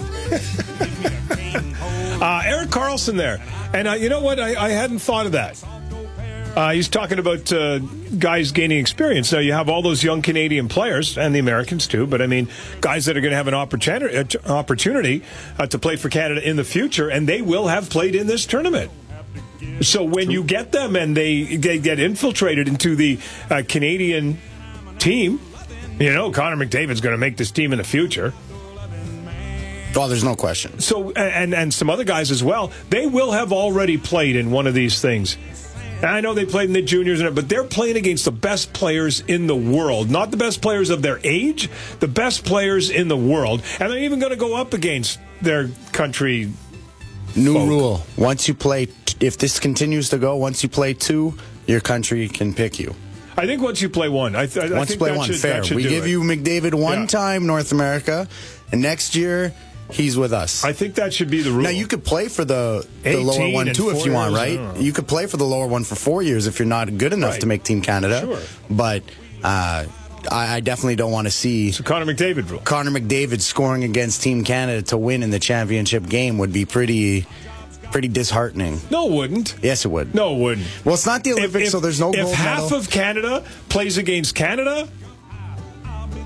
uh, Erik Karlsson there. And uh, you know what? I, I hadn't thought of that. Uh, he's talking about uh, guys gaining experience. Now, you have all those young Canadian players, and the Americans too, but I mean, guys that are going to have an opportunity, uh, opportunity uh, to play for Canada in the future, and they will have played in this tournament. So when you get them and they, they get infiltrated into the uh, Canadian team, you know, Connor McDavid's going to make this team in the future. Oh, there's no question. So, and and some other guys as well, they will have already played in one of these things. And I know they played in the juniors, but they're playing against the best players in the world. Not the best players of their age, the best players in the world. And they're even going to go up against their country. New folk. rule. Once you play, if this continues to go, once you play two, your country can pick you. I think once you play one. I, th- I once you think play that one, should, fair. that should We do give it. you McDavid one Yeah. time, North America, and next year he's with us. I think that should be the rule. Now, you could play for the, the lower one, and too, if you want, four years, right? I don't know. You could play for the lower one for four years if you're not good enough Right. to make Team Canada. Sure. But uh, I, I definitely don't want to see... So Connor McDavid rule. Connor McDavid scoring against Team Canada to win in the championship game would be pretty... pretty disheartening. No, it wouldn't. Yes, it would. No, it wouldn't. Well, it's not the Olympics, If- if- so there's no If gold half medal. of Canada plays against Canada,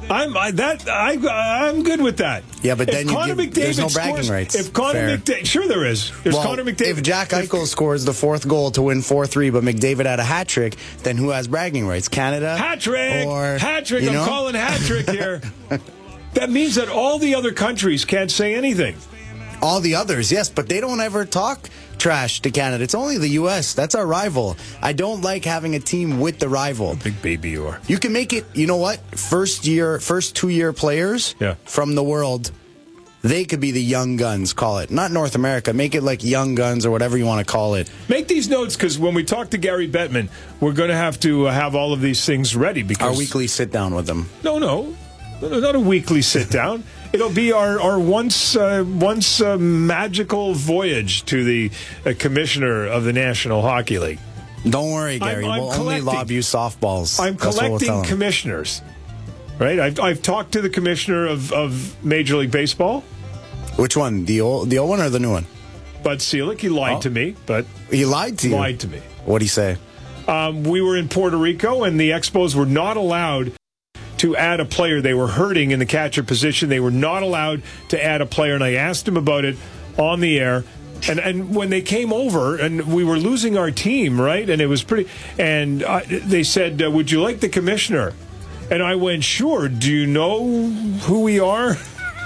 I'm I, that I I'm good with that. Yeah, but if then Connor you give, McDavid there's no bragging scores, rights. If Connor McDavid, sure there is. There's well, Connor McDavid. If Jack Eichel scores the fourth goal to win four three, but McDavid had a hat trick, then who has bragging rights? Canada? Hat trick. Or, hat trick. You know? I'm calling hat trick here. That means that all the other countries can't say anything. All the others, yes, but they don't ever talk trash to Canada. It's only the U S. That's our rival. I don't like having a team with the rival. Big baby you are. You can make it, you know what? First year, first two year players yeah. from the world, they could be the young guns, call it. Not North America. Make it like young guns or whatever you want to call it. Make these notes because when we talk to Gary Bettman, we're going to have to uh, have all of these things ready. Because our weekly sit down with them. No, no. Not a weekly sit down. It'll be our, our once uh, once uh, magical voyage to the uh, commissioner of the National Hockey League. Don't worry, Gary. I'm, I'm we'll only lob you softballs. I'm That's collecting we'll commissioners. Right? I've, I've talked to the commissioner of, of Major League Baseball. Which one? The old the old one or the new one? Bud Selig. He lied oh. to me. But he lied to you. Lied to me. What'd he say? Um, we were in Puerto Rico, and the Expos were not allowed to add a player. They were hurting in the catcher position. They were not allowed to add a player, and I asked him about it on the air. And and when they came over, and we were losing our team, right? And it was pretty. And uh, they said, uh, "Would you like the commissioner?" And I went, "Sure." Do you know who we are?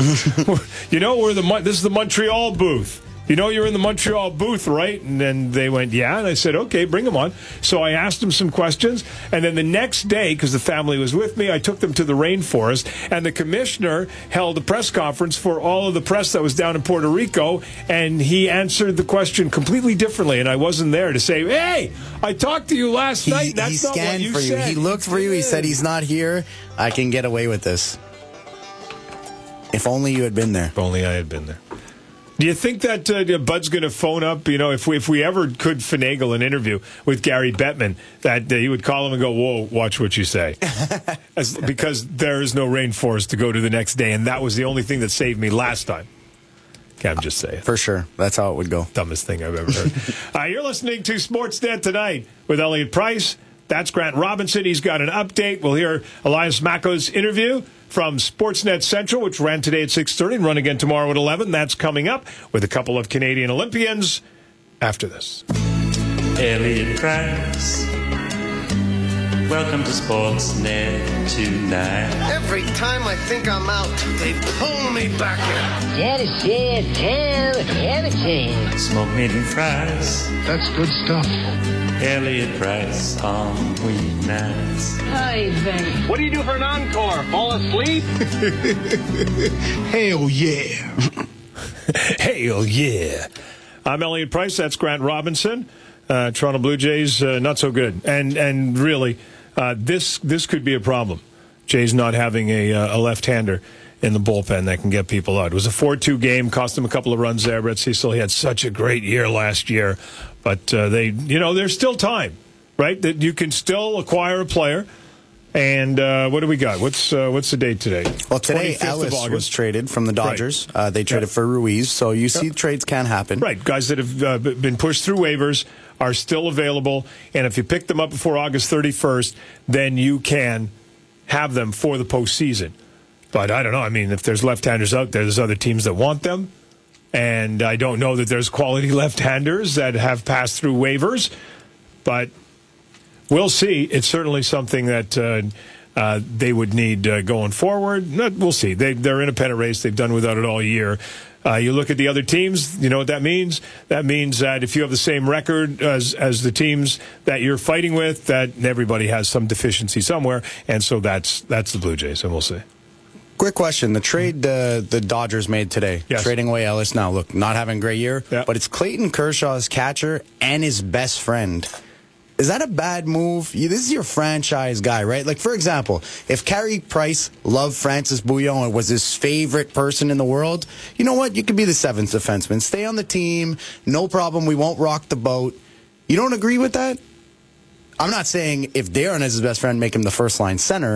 You know, we're the this is the Montreal booth. You know, you're in the Montreal booth, right? And then they went, yeah. And I said, okay, bring them on. So I asked them some questions. And then the next day, because the family was with me, I took them to the rainforest. And the commissioner held a press conference for all of the press that was down in Puerto Rico. And he answered the question completely differently. And I wasn't there to say, hey, I talked to you last he, night. That's he not what you for you. said. He looked for you. He said he's not here. I can get away with this. If only you had been there. If only I had been there. Do you think that uh, Bud's going to phone up, you know, if we, if we ever could finagle an interview with Gary Bettman, that uh, he would call him and go, whoa, watch what you say? As, because there is no rainforest to go to the next day, and that was the only thing that saved me last time. Okay, I'm just saying. For sure. That's how it would go. Dumbest thing I've ever heard. uh, you're listening to Sportsnet Tonight with Elliot Price. That's Grant Robinson. He's got an update. We'll hear Elias Mako's interview from Sportsnet Central, which ran today at six thirty and run again tomorrow at eleven. That's coming up with a couple of Canadian Olympians after this. Elliot Price, welcome to Sportsnet Tonight. Every time I think I'm out, they pull me back in. Daddy said, tell everything. Smoke meat and fries. That's good stuff. Elliot Price on weeknights. Hi, Ben. What do you do for an encore? Fall asleep? Hell yeah. Hell yeah. I'm Elliot Price. That's Grant Robinson. Uh, Toronto Blue Jays, uh, not so good. And and really, uh, this this could be a problem. Jays not having a, uh, a left-hander in the bullpen that can get people out. It was a four two game, cost them a couple of runs there. Brett Cecil, he had such a great year last year. But uh, they, you know, there's still time, right? That you can still acquire a player. And uh, what do we got? What's uh, what's the date today? Well, today Ellis was traded from the Dodgers. Right. Uh, they traded yeah. for Ruiz. So you see, yeah. trades can happen. Right, guys that have uh, been pushed through waivers are still available. And if you pick them up before August thirty-first, then you can have them for the postseason. But I don't know. I mean, if there's left-handers out there, there's other teams that want them. And I don't know that there's quality left-handers that have passed through waivers. But we'll see. It's certainly something that uh, uh, they would need uh, going forward. We'll see. They, they're in a pennant race. They've done without it all year. Uh, you look at the other teams, you know what that means? That means that if you have the same record as as the teams that you're fighting with, that everybody has some deficiency somewhere. And so that's that's the Blue Jays, and we'll see. Quick question. The trade uh, the Dodgers made today, yes. trading away Ellis. Now, look, not having a great year, yeah. but it's Clayton Kershaw's catcher and his best friend. Is that a bad move? You, this is your franchise guy, right? Like, for example, if Carey Price loved Francis Bouillon and was his favorite person in the world, you know what? You could be the seventh defenseman. Stay on the team. No problem. We won't rock the boat. You don't agree with that? I'm not saying if Darren is his best friend, make him the first line center.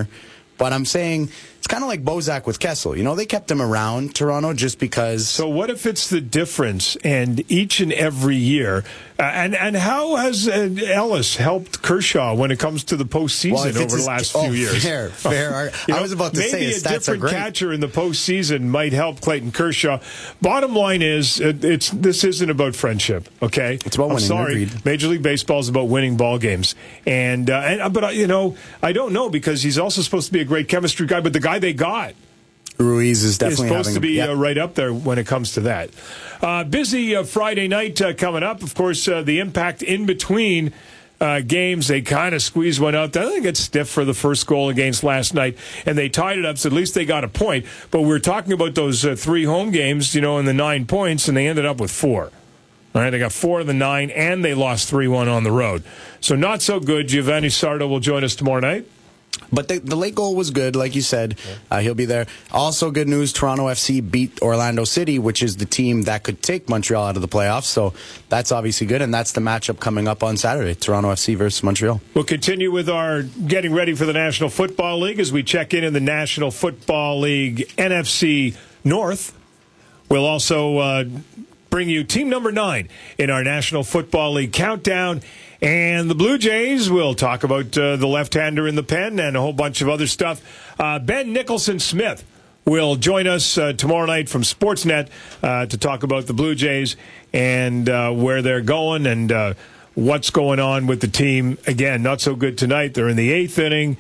But I'm saying it's kind of like Bozak with Kessel. You know, they kept him around Toronto just because. So what if it's the difference and each and every year? Uh, and, and how has uh, Ellis helped Kershaw when it comes to the postseason well, over the last oh, few years? Fair, fair. You know, I was about to maybe say his a stats different are great. catcher in the postseason might help Clayton Kershaw. Bottom line is, it, it's this isn't about friendship, okay? It's about I'm winning. sorry, Agreed. Major League Baseball is about winning ball games, and, uh, and but uh, you know, I don't know because he's also supposed to be a great chemistry guy, but the guy they got. Ruiz is definitely is supposed having, to be yep. uh, right up there when it comes to that. Uh, busy uh, Friday night uh, coming up. Of course, uh, the impact in between uh, games, they kind of squeezed one out. I think it's stiff for the first goal against last night, and they tied it up, so at least they got a point. But we're talking about those uh, three home games, you know, and the nine points, and they ended up with four. All right, they got four of the nine, and they lost three one on the road. So not so good. Giovanni Sardo will join us tomorrow night. But the, the late goal was good, like you said. Uh, he'll be there. Also, good news, Toronto F C beat Orlando City, which is the team that could take Montreal out of the playoffs. So that's obviously good, and that's the matchup coming up on Saturday, Toronto F C versus Montreal. We'll continue with our getting ready for the National Football League as we check in in the National Football League N F C North. We'll also uh, bring you team number nine in our National Football League countdown. And the Blue Jays, we'll talk about uh, the left-hander in the pen and a whole bunch of other stuff. Uh, Ben Nicholson-Smith will join us uh, tomorrow night from Sportsnet uh, to talk about the Blue Jays and uh, where they're going and uh, what's going on with the team. Again, not so good tonight. They're in the eighth inning,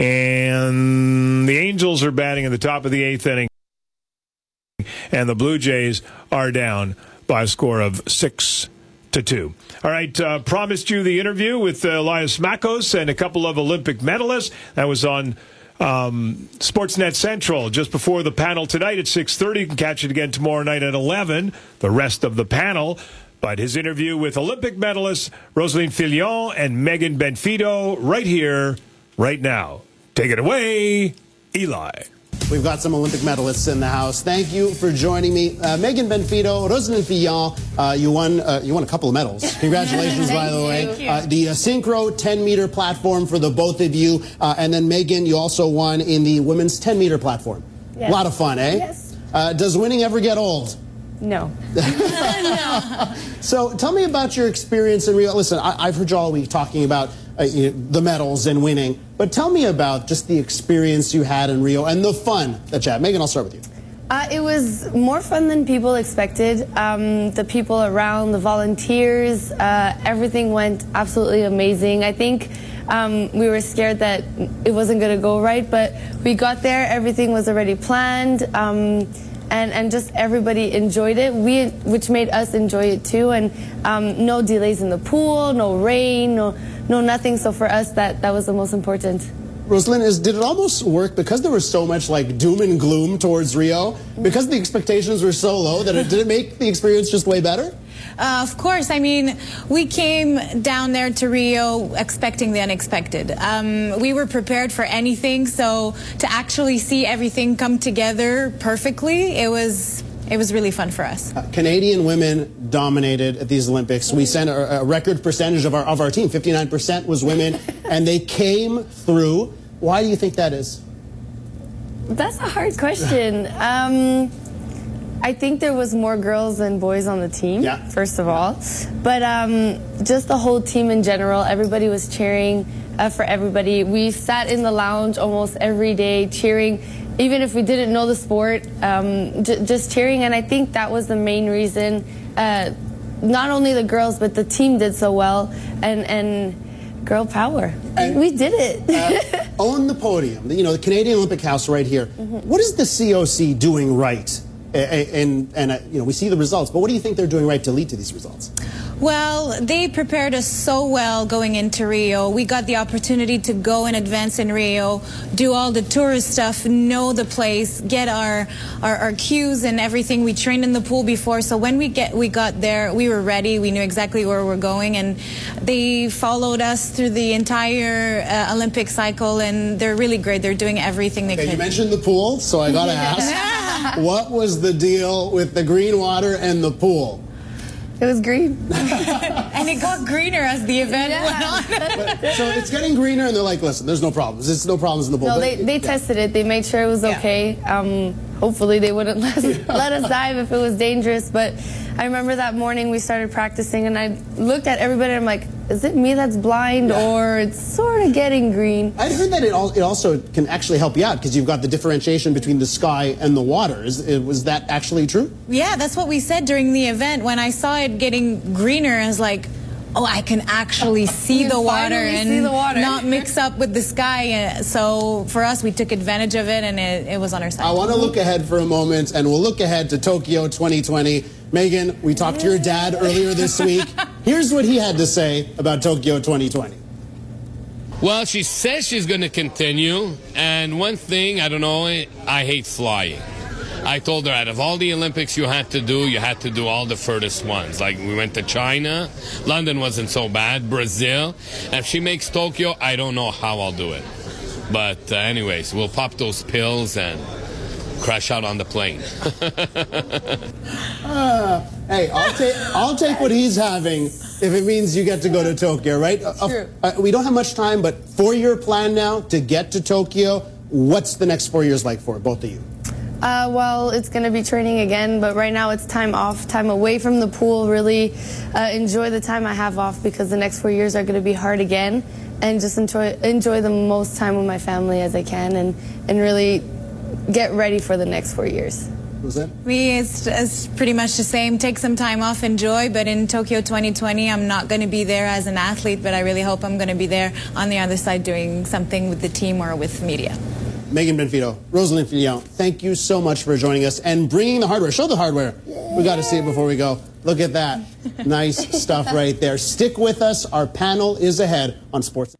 and the Angels are batting in the top of the eighth inning, and the Blue Jays are down by a score of six to two. All right, uh, promised you the interview with uh, Elias Makos and a couple of Olympic medalists. That was on um, Sportsnet Central just before the panel tonight at six thirty. You can catch it again tomorrow night at eleven, the rest of the panel. But his interview with Olympic medalists Rosaline Filion and Megan Benfido right here, right now. Take it away, Eli. We've got some Olympic medalists in the house. Thank you for joining me. Uh, Megan Benfido, Rosaline Filion, uh, you won uh, you won a couple of medals. Congratulations, by the way. Uh, the uh, synchro ten-meter platform for the both of you. Uh, and then, Megan, you also won in the women's ten-meter platform. Yes. A lot of fun, eh? Yes. Uh, does winning ever get old? No. No. So tell me about your experience in Rio. Listen, I, I've heard you all week talking about uh, you know, the medals and winning, but tell me about just the experience you had in Rio and the fun that you had. Megan, I'll start with you. Uh, it was more fun than people expected. Um, the people around, the volunteers, uh, everything went absolutely amazing. I think um, we were scared that it wasn't going to go right, but we got there. Everything was already planned. Um, And, and just everybody enjoyed it, we, which made us enjoy it too. And um, no delays in the pool, no rain, no, no nothing. So for us, that, that was the most important. Rosaline, is, did it almost work because there was so much like doom and gloom towards Rio? Because the expectations were so low that it did it make the experience just way better? Uh, of course. I mean, we came down there to Rio expecting the unexpected. Um, we were prepared for anything, so to actually see everything come together perfectly, it was it was really fun for us. Uh, Canadian women dominated at these Olympics. We sent a, a record percentage of our of our team. fifty-nine percent was women, and they came through. Why do you think that is? That's a hard question. Um, I think there was more girls than boys on the team, yeah. first of all. But um, just the whole team in general, everybody was cheering uh, for everybody. We sat in the lounge almost every day cheering, even if we didn't know the sport, um, j just cheering. And I think that was the main reason, uh, not only the girls, but the team did so well. And, and girl power. And we did it. uh, on the podium, you know, the Canadian Olympic House right here. Mm-hmm. What is the C O C doing right? And, and, and uh, you know, we see the results, but what do you think they're doing right to lead to these results? Well, they prepared us so well going into Rio. We got the opportunity to go and advance in Rio, do all the tourist stuff, know the place, get our, our, our cues and everything. We trained in the pool before, so when we get we got there, we were ready. We knew exactly where we're going, and they followed us through the entire uh, Olympic cycle, and they're really great. They're doing everything they okay, could. You mentioned the pool, so I gotta ask, what was the deal with the green water and the pool? It was green. And it got greener as the event Yeah. went on. But, so it's getting greener, and they're like, listen, there's no problems. There's no problems in the pool. No, But- they, they tested it. They made sure it was okay. Um, hopefully they wouldn't let us, let us dive if it was dangerous. But I remember that morning we started practicing, and I looked at everybody and I'm like, is it me that's blind, or it's sort of getting green? I'd heard that it, al it also can actually help you out because you've got the differentiation between the sky and the water. Is, it, was that actually true? Yeah, that's what we said during the event. When I saw it getting greener, I was like, oh, I can actually see You the water finally and see the water. not mix up with the sky. Uh, So for us, we took advantage of it, and it, it was on our side. I want to look ahead for a moment, and we'll look ahead to Tokyo twenty twenty. Megan, we talked to your dad earlier this week. Here's what he had to say about Tokyo twenty twenty. Well, she says she's going to continue, and one thing, I don't know, I hate flying. I told her out of all the Olympics you had to do, you had to do all the furthest ones. Like we went to China, London wasn't so bad, Brazil. And if she makes Tokyo, I don't know how I'll do it. But uh, anyways, we'll pop those pills and crash out on the plane. uh, hey, I'll take I'll take what he's having if it means you get to go to Tokyo, right? True. Uh, uh, we don't have much time, but four-year plan now to get to Tokyo. What's the next four years like for both of you? Uh, well, it's going to be training again, but right now it's time off, time away from the pool. Really uh, enjoy the time I have off because the next four years are going to be hard again, and just enjoy enjoy the most time with my family as I can, and, and really get ready for the next four years. What was that? Me, it's, it's pretty much the same. Take some time off, enjoy, but in Tokyo twenty twenty, I'm not going to be there as an athlete, but I really hope I'm going to be there on the other side doing something with the team or with media. Megan Benfido, Rosalind Fillon, thank you so much for joining us and bringing the hardware. Show the hardware. We got to see it before we go. Look at that. Nice stuff right there. Stick with us. Our panel is ahead on Sports.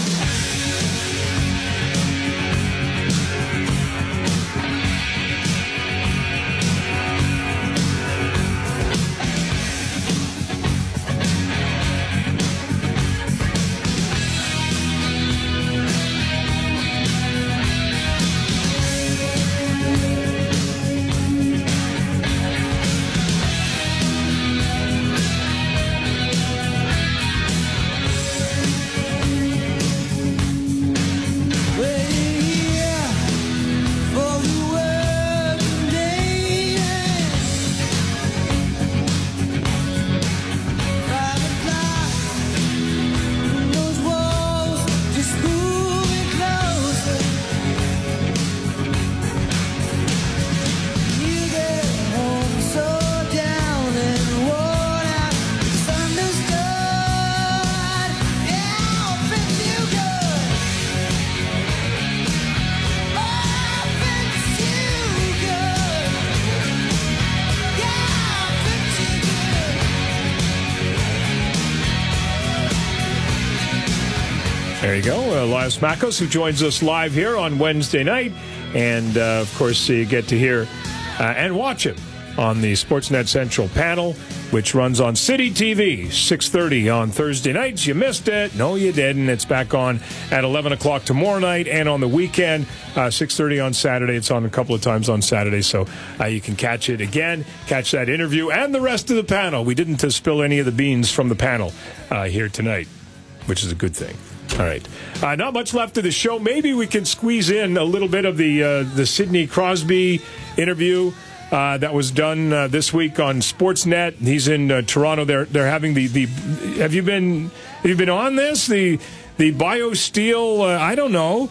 There you go. Uh, Elias Makos, who joins us live here on Wednesday night. And, uh, of course, you get to hear uh, and watch him on the Sportsnet Central panel, which runs on City T V, six thirty on Thursday nights. You missed it. No, you didn't. It's back on at eleven o'clock tomorrow night and on the weekend, uh, six thirty on Saturday. It's on a couple of times on Saturday, so uh, you can catch it again, catch that interview and the rest of the panel. We didn't uh, spill any of the beans from the panel uh, here tonight, which is a good thing. All right. Uh, not much left of the show. Maybe we can squeeze in a little bit of the uh, the Sidney Crosby interview uh, that was done uh, this week on Sportsnet. He's in uh, Toronto. They're they're having the, the have you been have you been on this the the BioSteel? Uh, I don't know.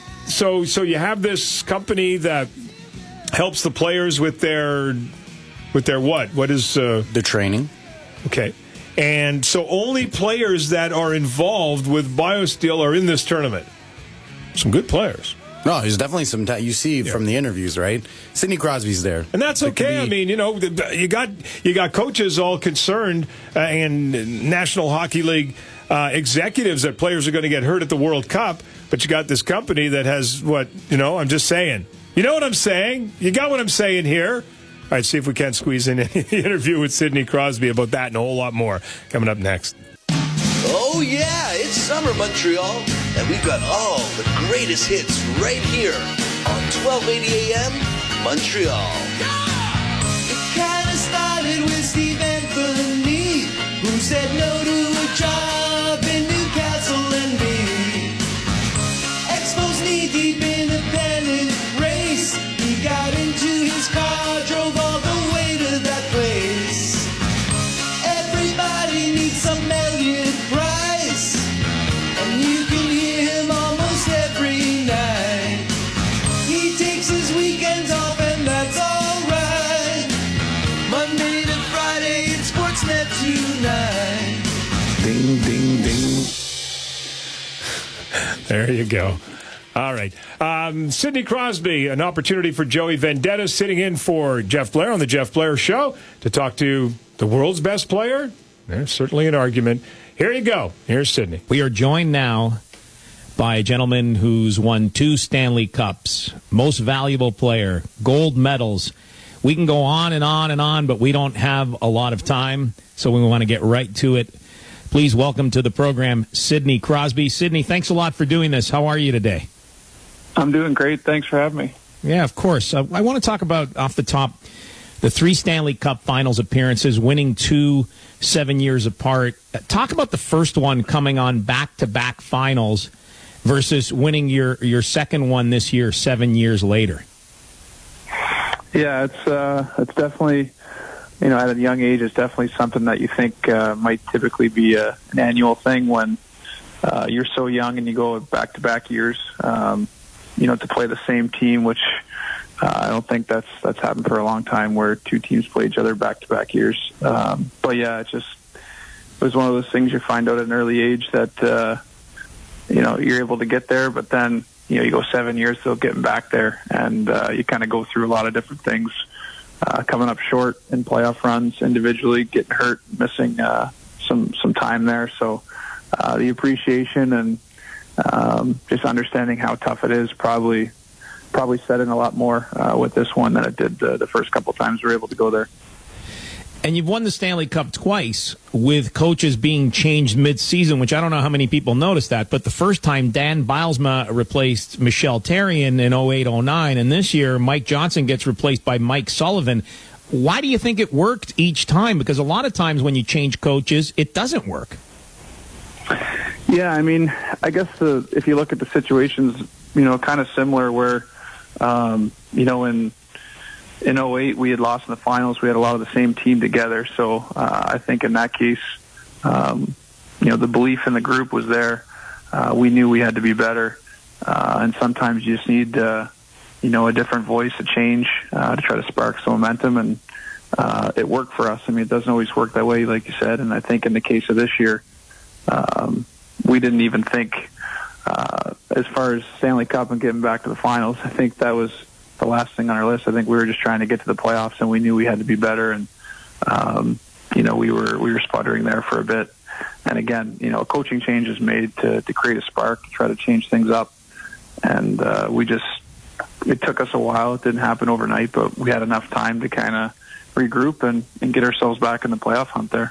So so you have this company that helps the players with their with their what? What is uh, the training? Okay. And so only players that are involved with BioSteel are in this tournament. Some good players. No, there's definitely some time. You see yeah. from the interviews, right? Sidney Crosby's there. And that's okay. Be... I mean, you know, you got you got coaches all concerned uh, and National Hockey League uh, executives that players are going to get hurt at the World Cup. But you got this company that has what, you know, I'm just saying. You know what I'm saying? You got what I'm saying here? All right, see if we can squeeze in an interview with Sidney Crosby about that and a whole lot more coming up next. Oh, yeah, it's summer, Montreal, and we've got all the greatest hits right here on twelve eighty A M Montreal. It kind of started with Steve Anthony. said no to a job in Newcastle N B. Expos knee deep in a pennant race. He got into his car, drove all the way to that place. Everybody needs some Elliot Price, and you can hear him almost every night. He takes his weekends off, and that's alright. Monday to Friday, it's Sportsnet tonight. Ding, ding, ding. There you go. All right. Um, Sidney Crosby, an opportunity for Joey Vendetta, sitting in for Jeff Blair on the Jeff Blair Show to talk to the world's best player. There's certainly an argument. Here you go. Here's Sidney. We are joined now by a gentleman who's won two Stanley Cups, most valuable player, gold medals. We can go on and on and on, but we don't have a lot of time, so we want to get right to it. Please welcome to the program Sidney Crosby. Sidney, thanks a lot for doing this. How are you today? I'm doing great. Thanks for having me. Yeah, of course. Uh, I want to talk about, off the top, the three Stanley Cup Finals appearances, winning two seven years apart. Uh, talk about the first one coming on back-to-back finals versus winning your, your second one this year seven years later. Yeah, it's uh, it's definitely, you know, at a young age, it's definitely something that you think uh, might typically be a, an annual thing when uh, you're so young and you go back-to-back years. Um, you know, to play the same team, which uh, I don't think that's that's happened for a long time, where two teams play each other back-to-back years. Um, but yeah, it just it was one of those things you find out at an early age that uh, you know you're able to get there, but then you know you go seven years till getting back there, and uh, you kind of go through a lot of different things, uh, coming up short in playoff runs, individually getting hurt, missing uh, some some time there. So uh, the appreciation and Um, just understanding how tough it is probably probably set in a lot more uh, with this one than it did the, the first couple times we were able to go there. And you've won the Stanley Cup twice with coaches being changed mid-season, which I don't know how many people noticed that, but the first time Dan Bylsma replaced Michel Therrien in oh eight oh nine, and this year Mike Johnson gets replaced by Mike Sullivan. Why do you think it worked each time? Because a lot of times when you change coaches, it doesn't work. Yeah, I mean, I guess the, if you look at the situations, you know, kind of similar where, um, you know, in in oh eight we had lost in the finals. We had a lot of the same team together. So uh, I think in that case, um, you know, the belief in the group was there. Uh, we knew we had to be better. Uh, and sometimes you just need, uh, you know, a different voice, a change uh, to try to spark some momentum. And uh, it worked for us. I mean, it doesn't always work that way, like you said. And I think in the case of this year, um, we didn't even think, uh, as far as Stanley Cup and getting back to the finals, I think that was the last thing on our list. I think we were just trying to get to the playoffs, and we knew we had to be better. And, um, you know, we were we were sputtering there for a bit. And again, you know, a coaching change is made to, to create a spark, to try to change things up. And uh, we just, it took us a while. It didn't happen overnight, but we had enough time to kind of regroup and, and get ourselves back in the playoff hunt there.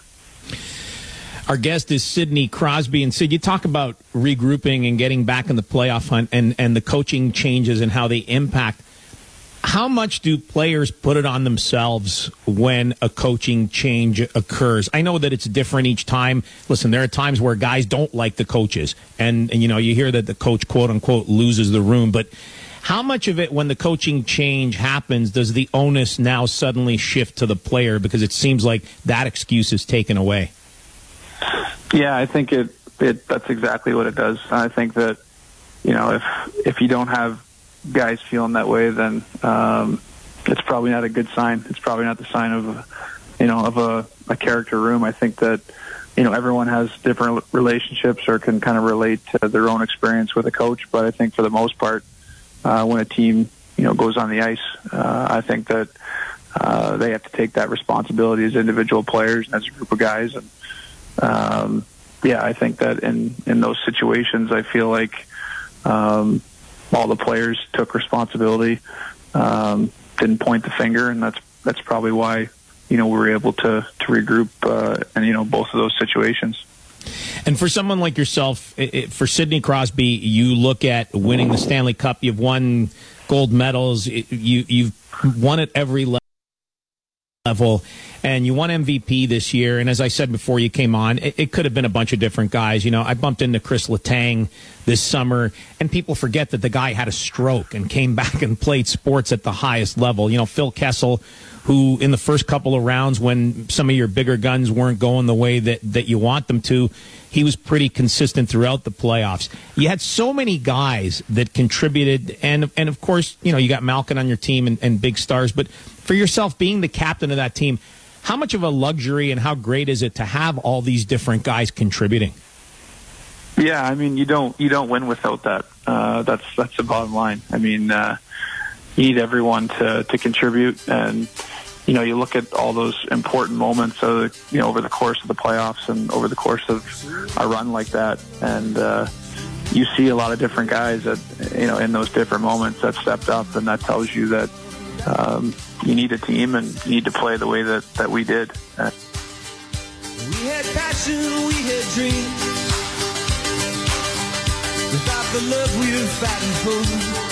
Our guest is Sidney Crosby. And Sid, you talk about regrouping and getting back in the playoff hunt and, and the coaching changes and how they impact. How much do players put it on themselves when a coaching change occurs? I know that it's different each time. Listen, there are times where guys don't like the coaches. And, and you know, you hear that the coach, quote unquote, loses the room. But how much of it, when the coaching change happens, does the onus now suddenly shift to the player? Because it seems like that excuse is taken away. Yeah, I think it, it that's exactly what it does. I think that, you know, if if you don't have guys feeling that way, then um, it's probably not a good sign. It's probably not the sign of, you know, of a, a character room. I think that, you know, everyone has different relationships or can kind of relate to their own experience with a coach. But I think for the most part, uh, when a team, you know, goes on the ice, uh, I think that uh, they have to take that responsibility as individual players and as a group of guys. And um, yeah, I think that in, in those situations, I feel like um, all the players took responsibility, um, didn't point the finger, and that's that's probably why, you know, we were able to to regroup uh, and, you know, both of those situations. And for someone like yourself, it, for Sidney Crosby, you look at winning the Stanley Cup. You've won gold medals. It, you you've won at every level. level, and you won M V P this year. And as I said before you came on, it, it could have been a bunch of different guys. You know, I bumped into Chris Letang this summer, and people forget that the guy had a stroke and came back and played sports at the highest level. You know, Phil Kessel, who in the first couple of rounds when some of your bigger guns weren't going the way that, that you want them to, he was pretty consistent throughout the playoffs. You had so many guys that contributed, and and of course, you know, you got Malkin on your team and, and big stars, but for yourself being the captain of that team, how much of a luxury and how great is it to have all these different guys contributing? Yeah, I mean, you don't you don't win without that. Uh, that's that's the bottom line. I mean, uh, you need everyone to to contribute, and you know, you look at all those important moments, of, you know, over the course of the playoffs and over the course of a run like that, and uh, you see a lot of different guys that, you know, in those different moments that stepped up, and that tells you that um, you need a team and you need to play the way that, that we did. Uh, We had passion, we had dreams. Without the love we were fighting for.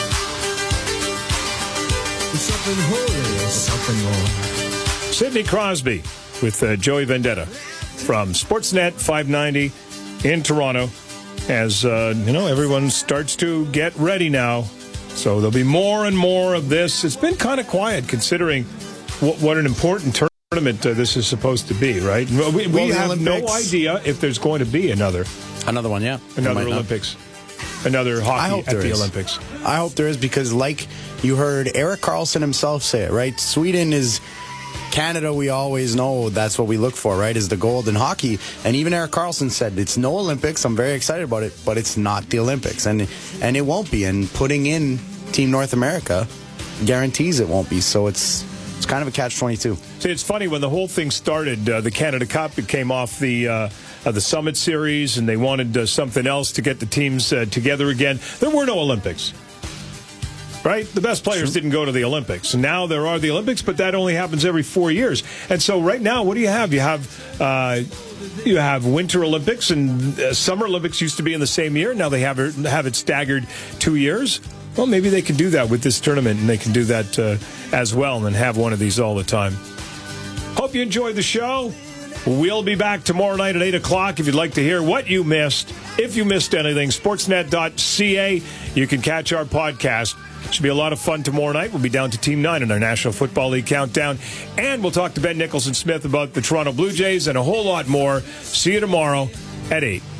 Something holy, something more. Sidney Crosby with uh, Joey Vendetta from Sportsnet five ninety in Toronto. As, uh, you know, everyone starts to get ready now. So there'll be more and more of this. It's been kind of quiet considering what, what an important tournament uh, this is supposed to be, right? We, we well, have Olympics. no idea if there's going to be another. Another one, yeah. Another Olympics. Another hockey I hope at there the is. Olympics. I hope there is, because like you heard Erik Karlsson himself say it, right? Sweden is Canada. We always know that's what we look for, right? Is the gold in hockey. And even Erik Karlsson said it's no Olympics. I'm very excited about it, but it's not the Olympics, and and it won't be. And putting in Team North America guarantees it won't be. So it's it's kind of a catch twenty-two. See, it's funny, when the whole thing started, uh, the Canada Cup, it came off the uh, uh, the Summit Series, and they wanted uh, something else to get the teams uh, together again. There were no Olympics, right? The best players didn't go to the Olympics. And now there are the Olympics, but that only happens every four years. And so right now, what do you have? You have uh, you have Winter Olympics, and uh, Summer Olympics used to be in the same year. Now they have it, have it staggered two years. Well, maybe they can do that with this tournament, and they can do that uh, as well, and then have one of these all the time. Hope you enjoyed the show. We'll be back tomorrow night at eight o'clock. If you'd like to hear what you missed, if you missed anything, sportsnet dot c a. You can catch our podcast. Should be a lot of fun tomorrow night. We'll be down to Team nine in our National Football League countdown. And we'll talk to Ben Nicholson Smith about the Toronto Blue Jays and a whole lot more. See you tomorrow at eight.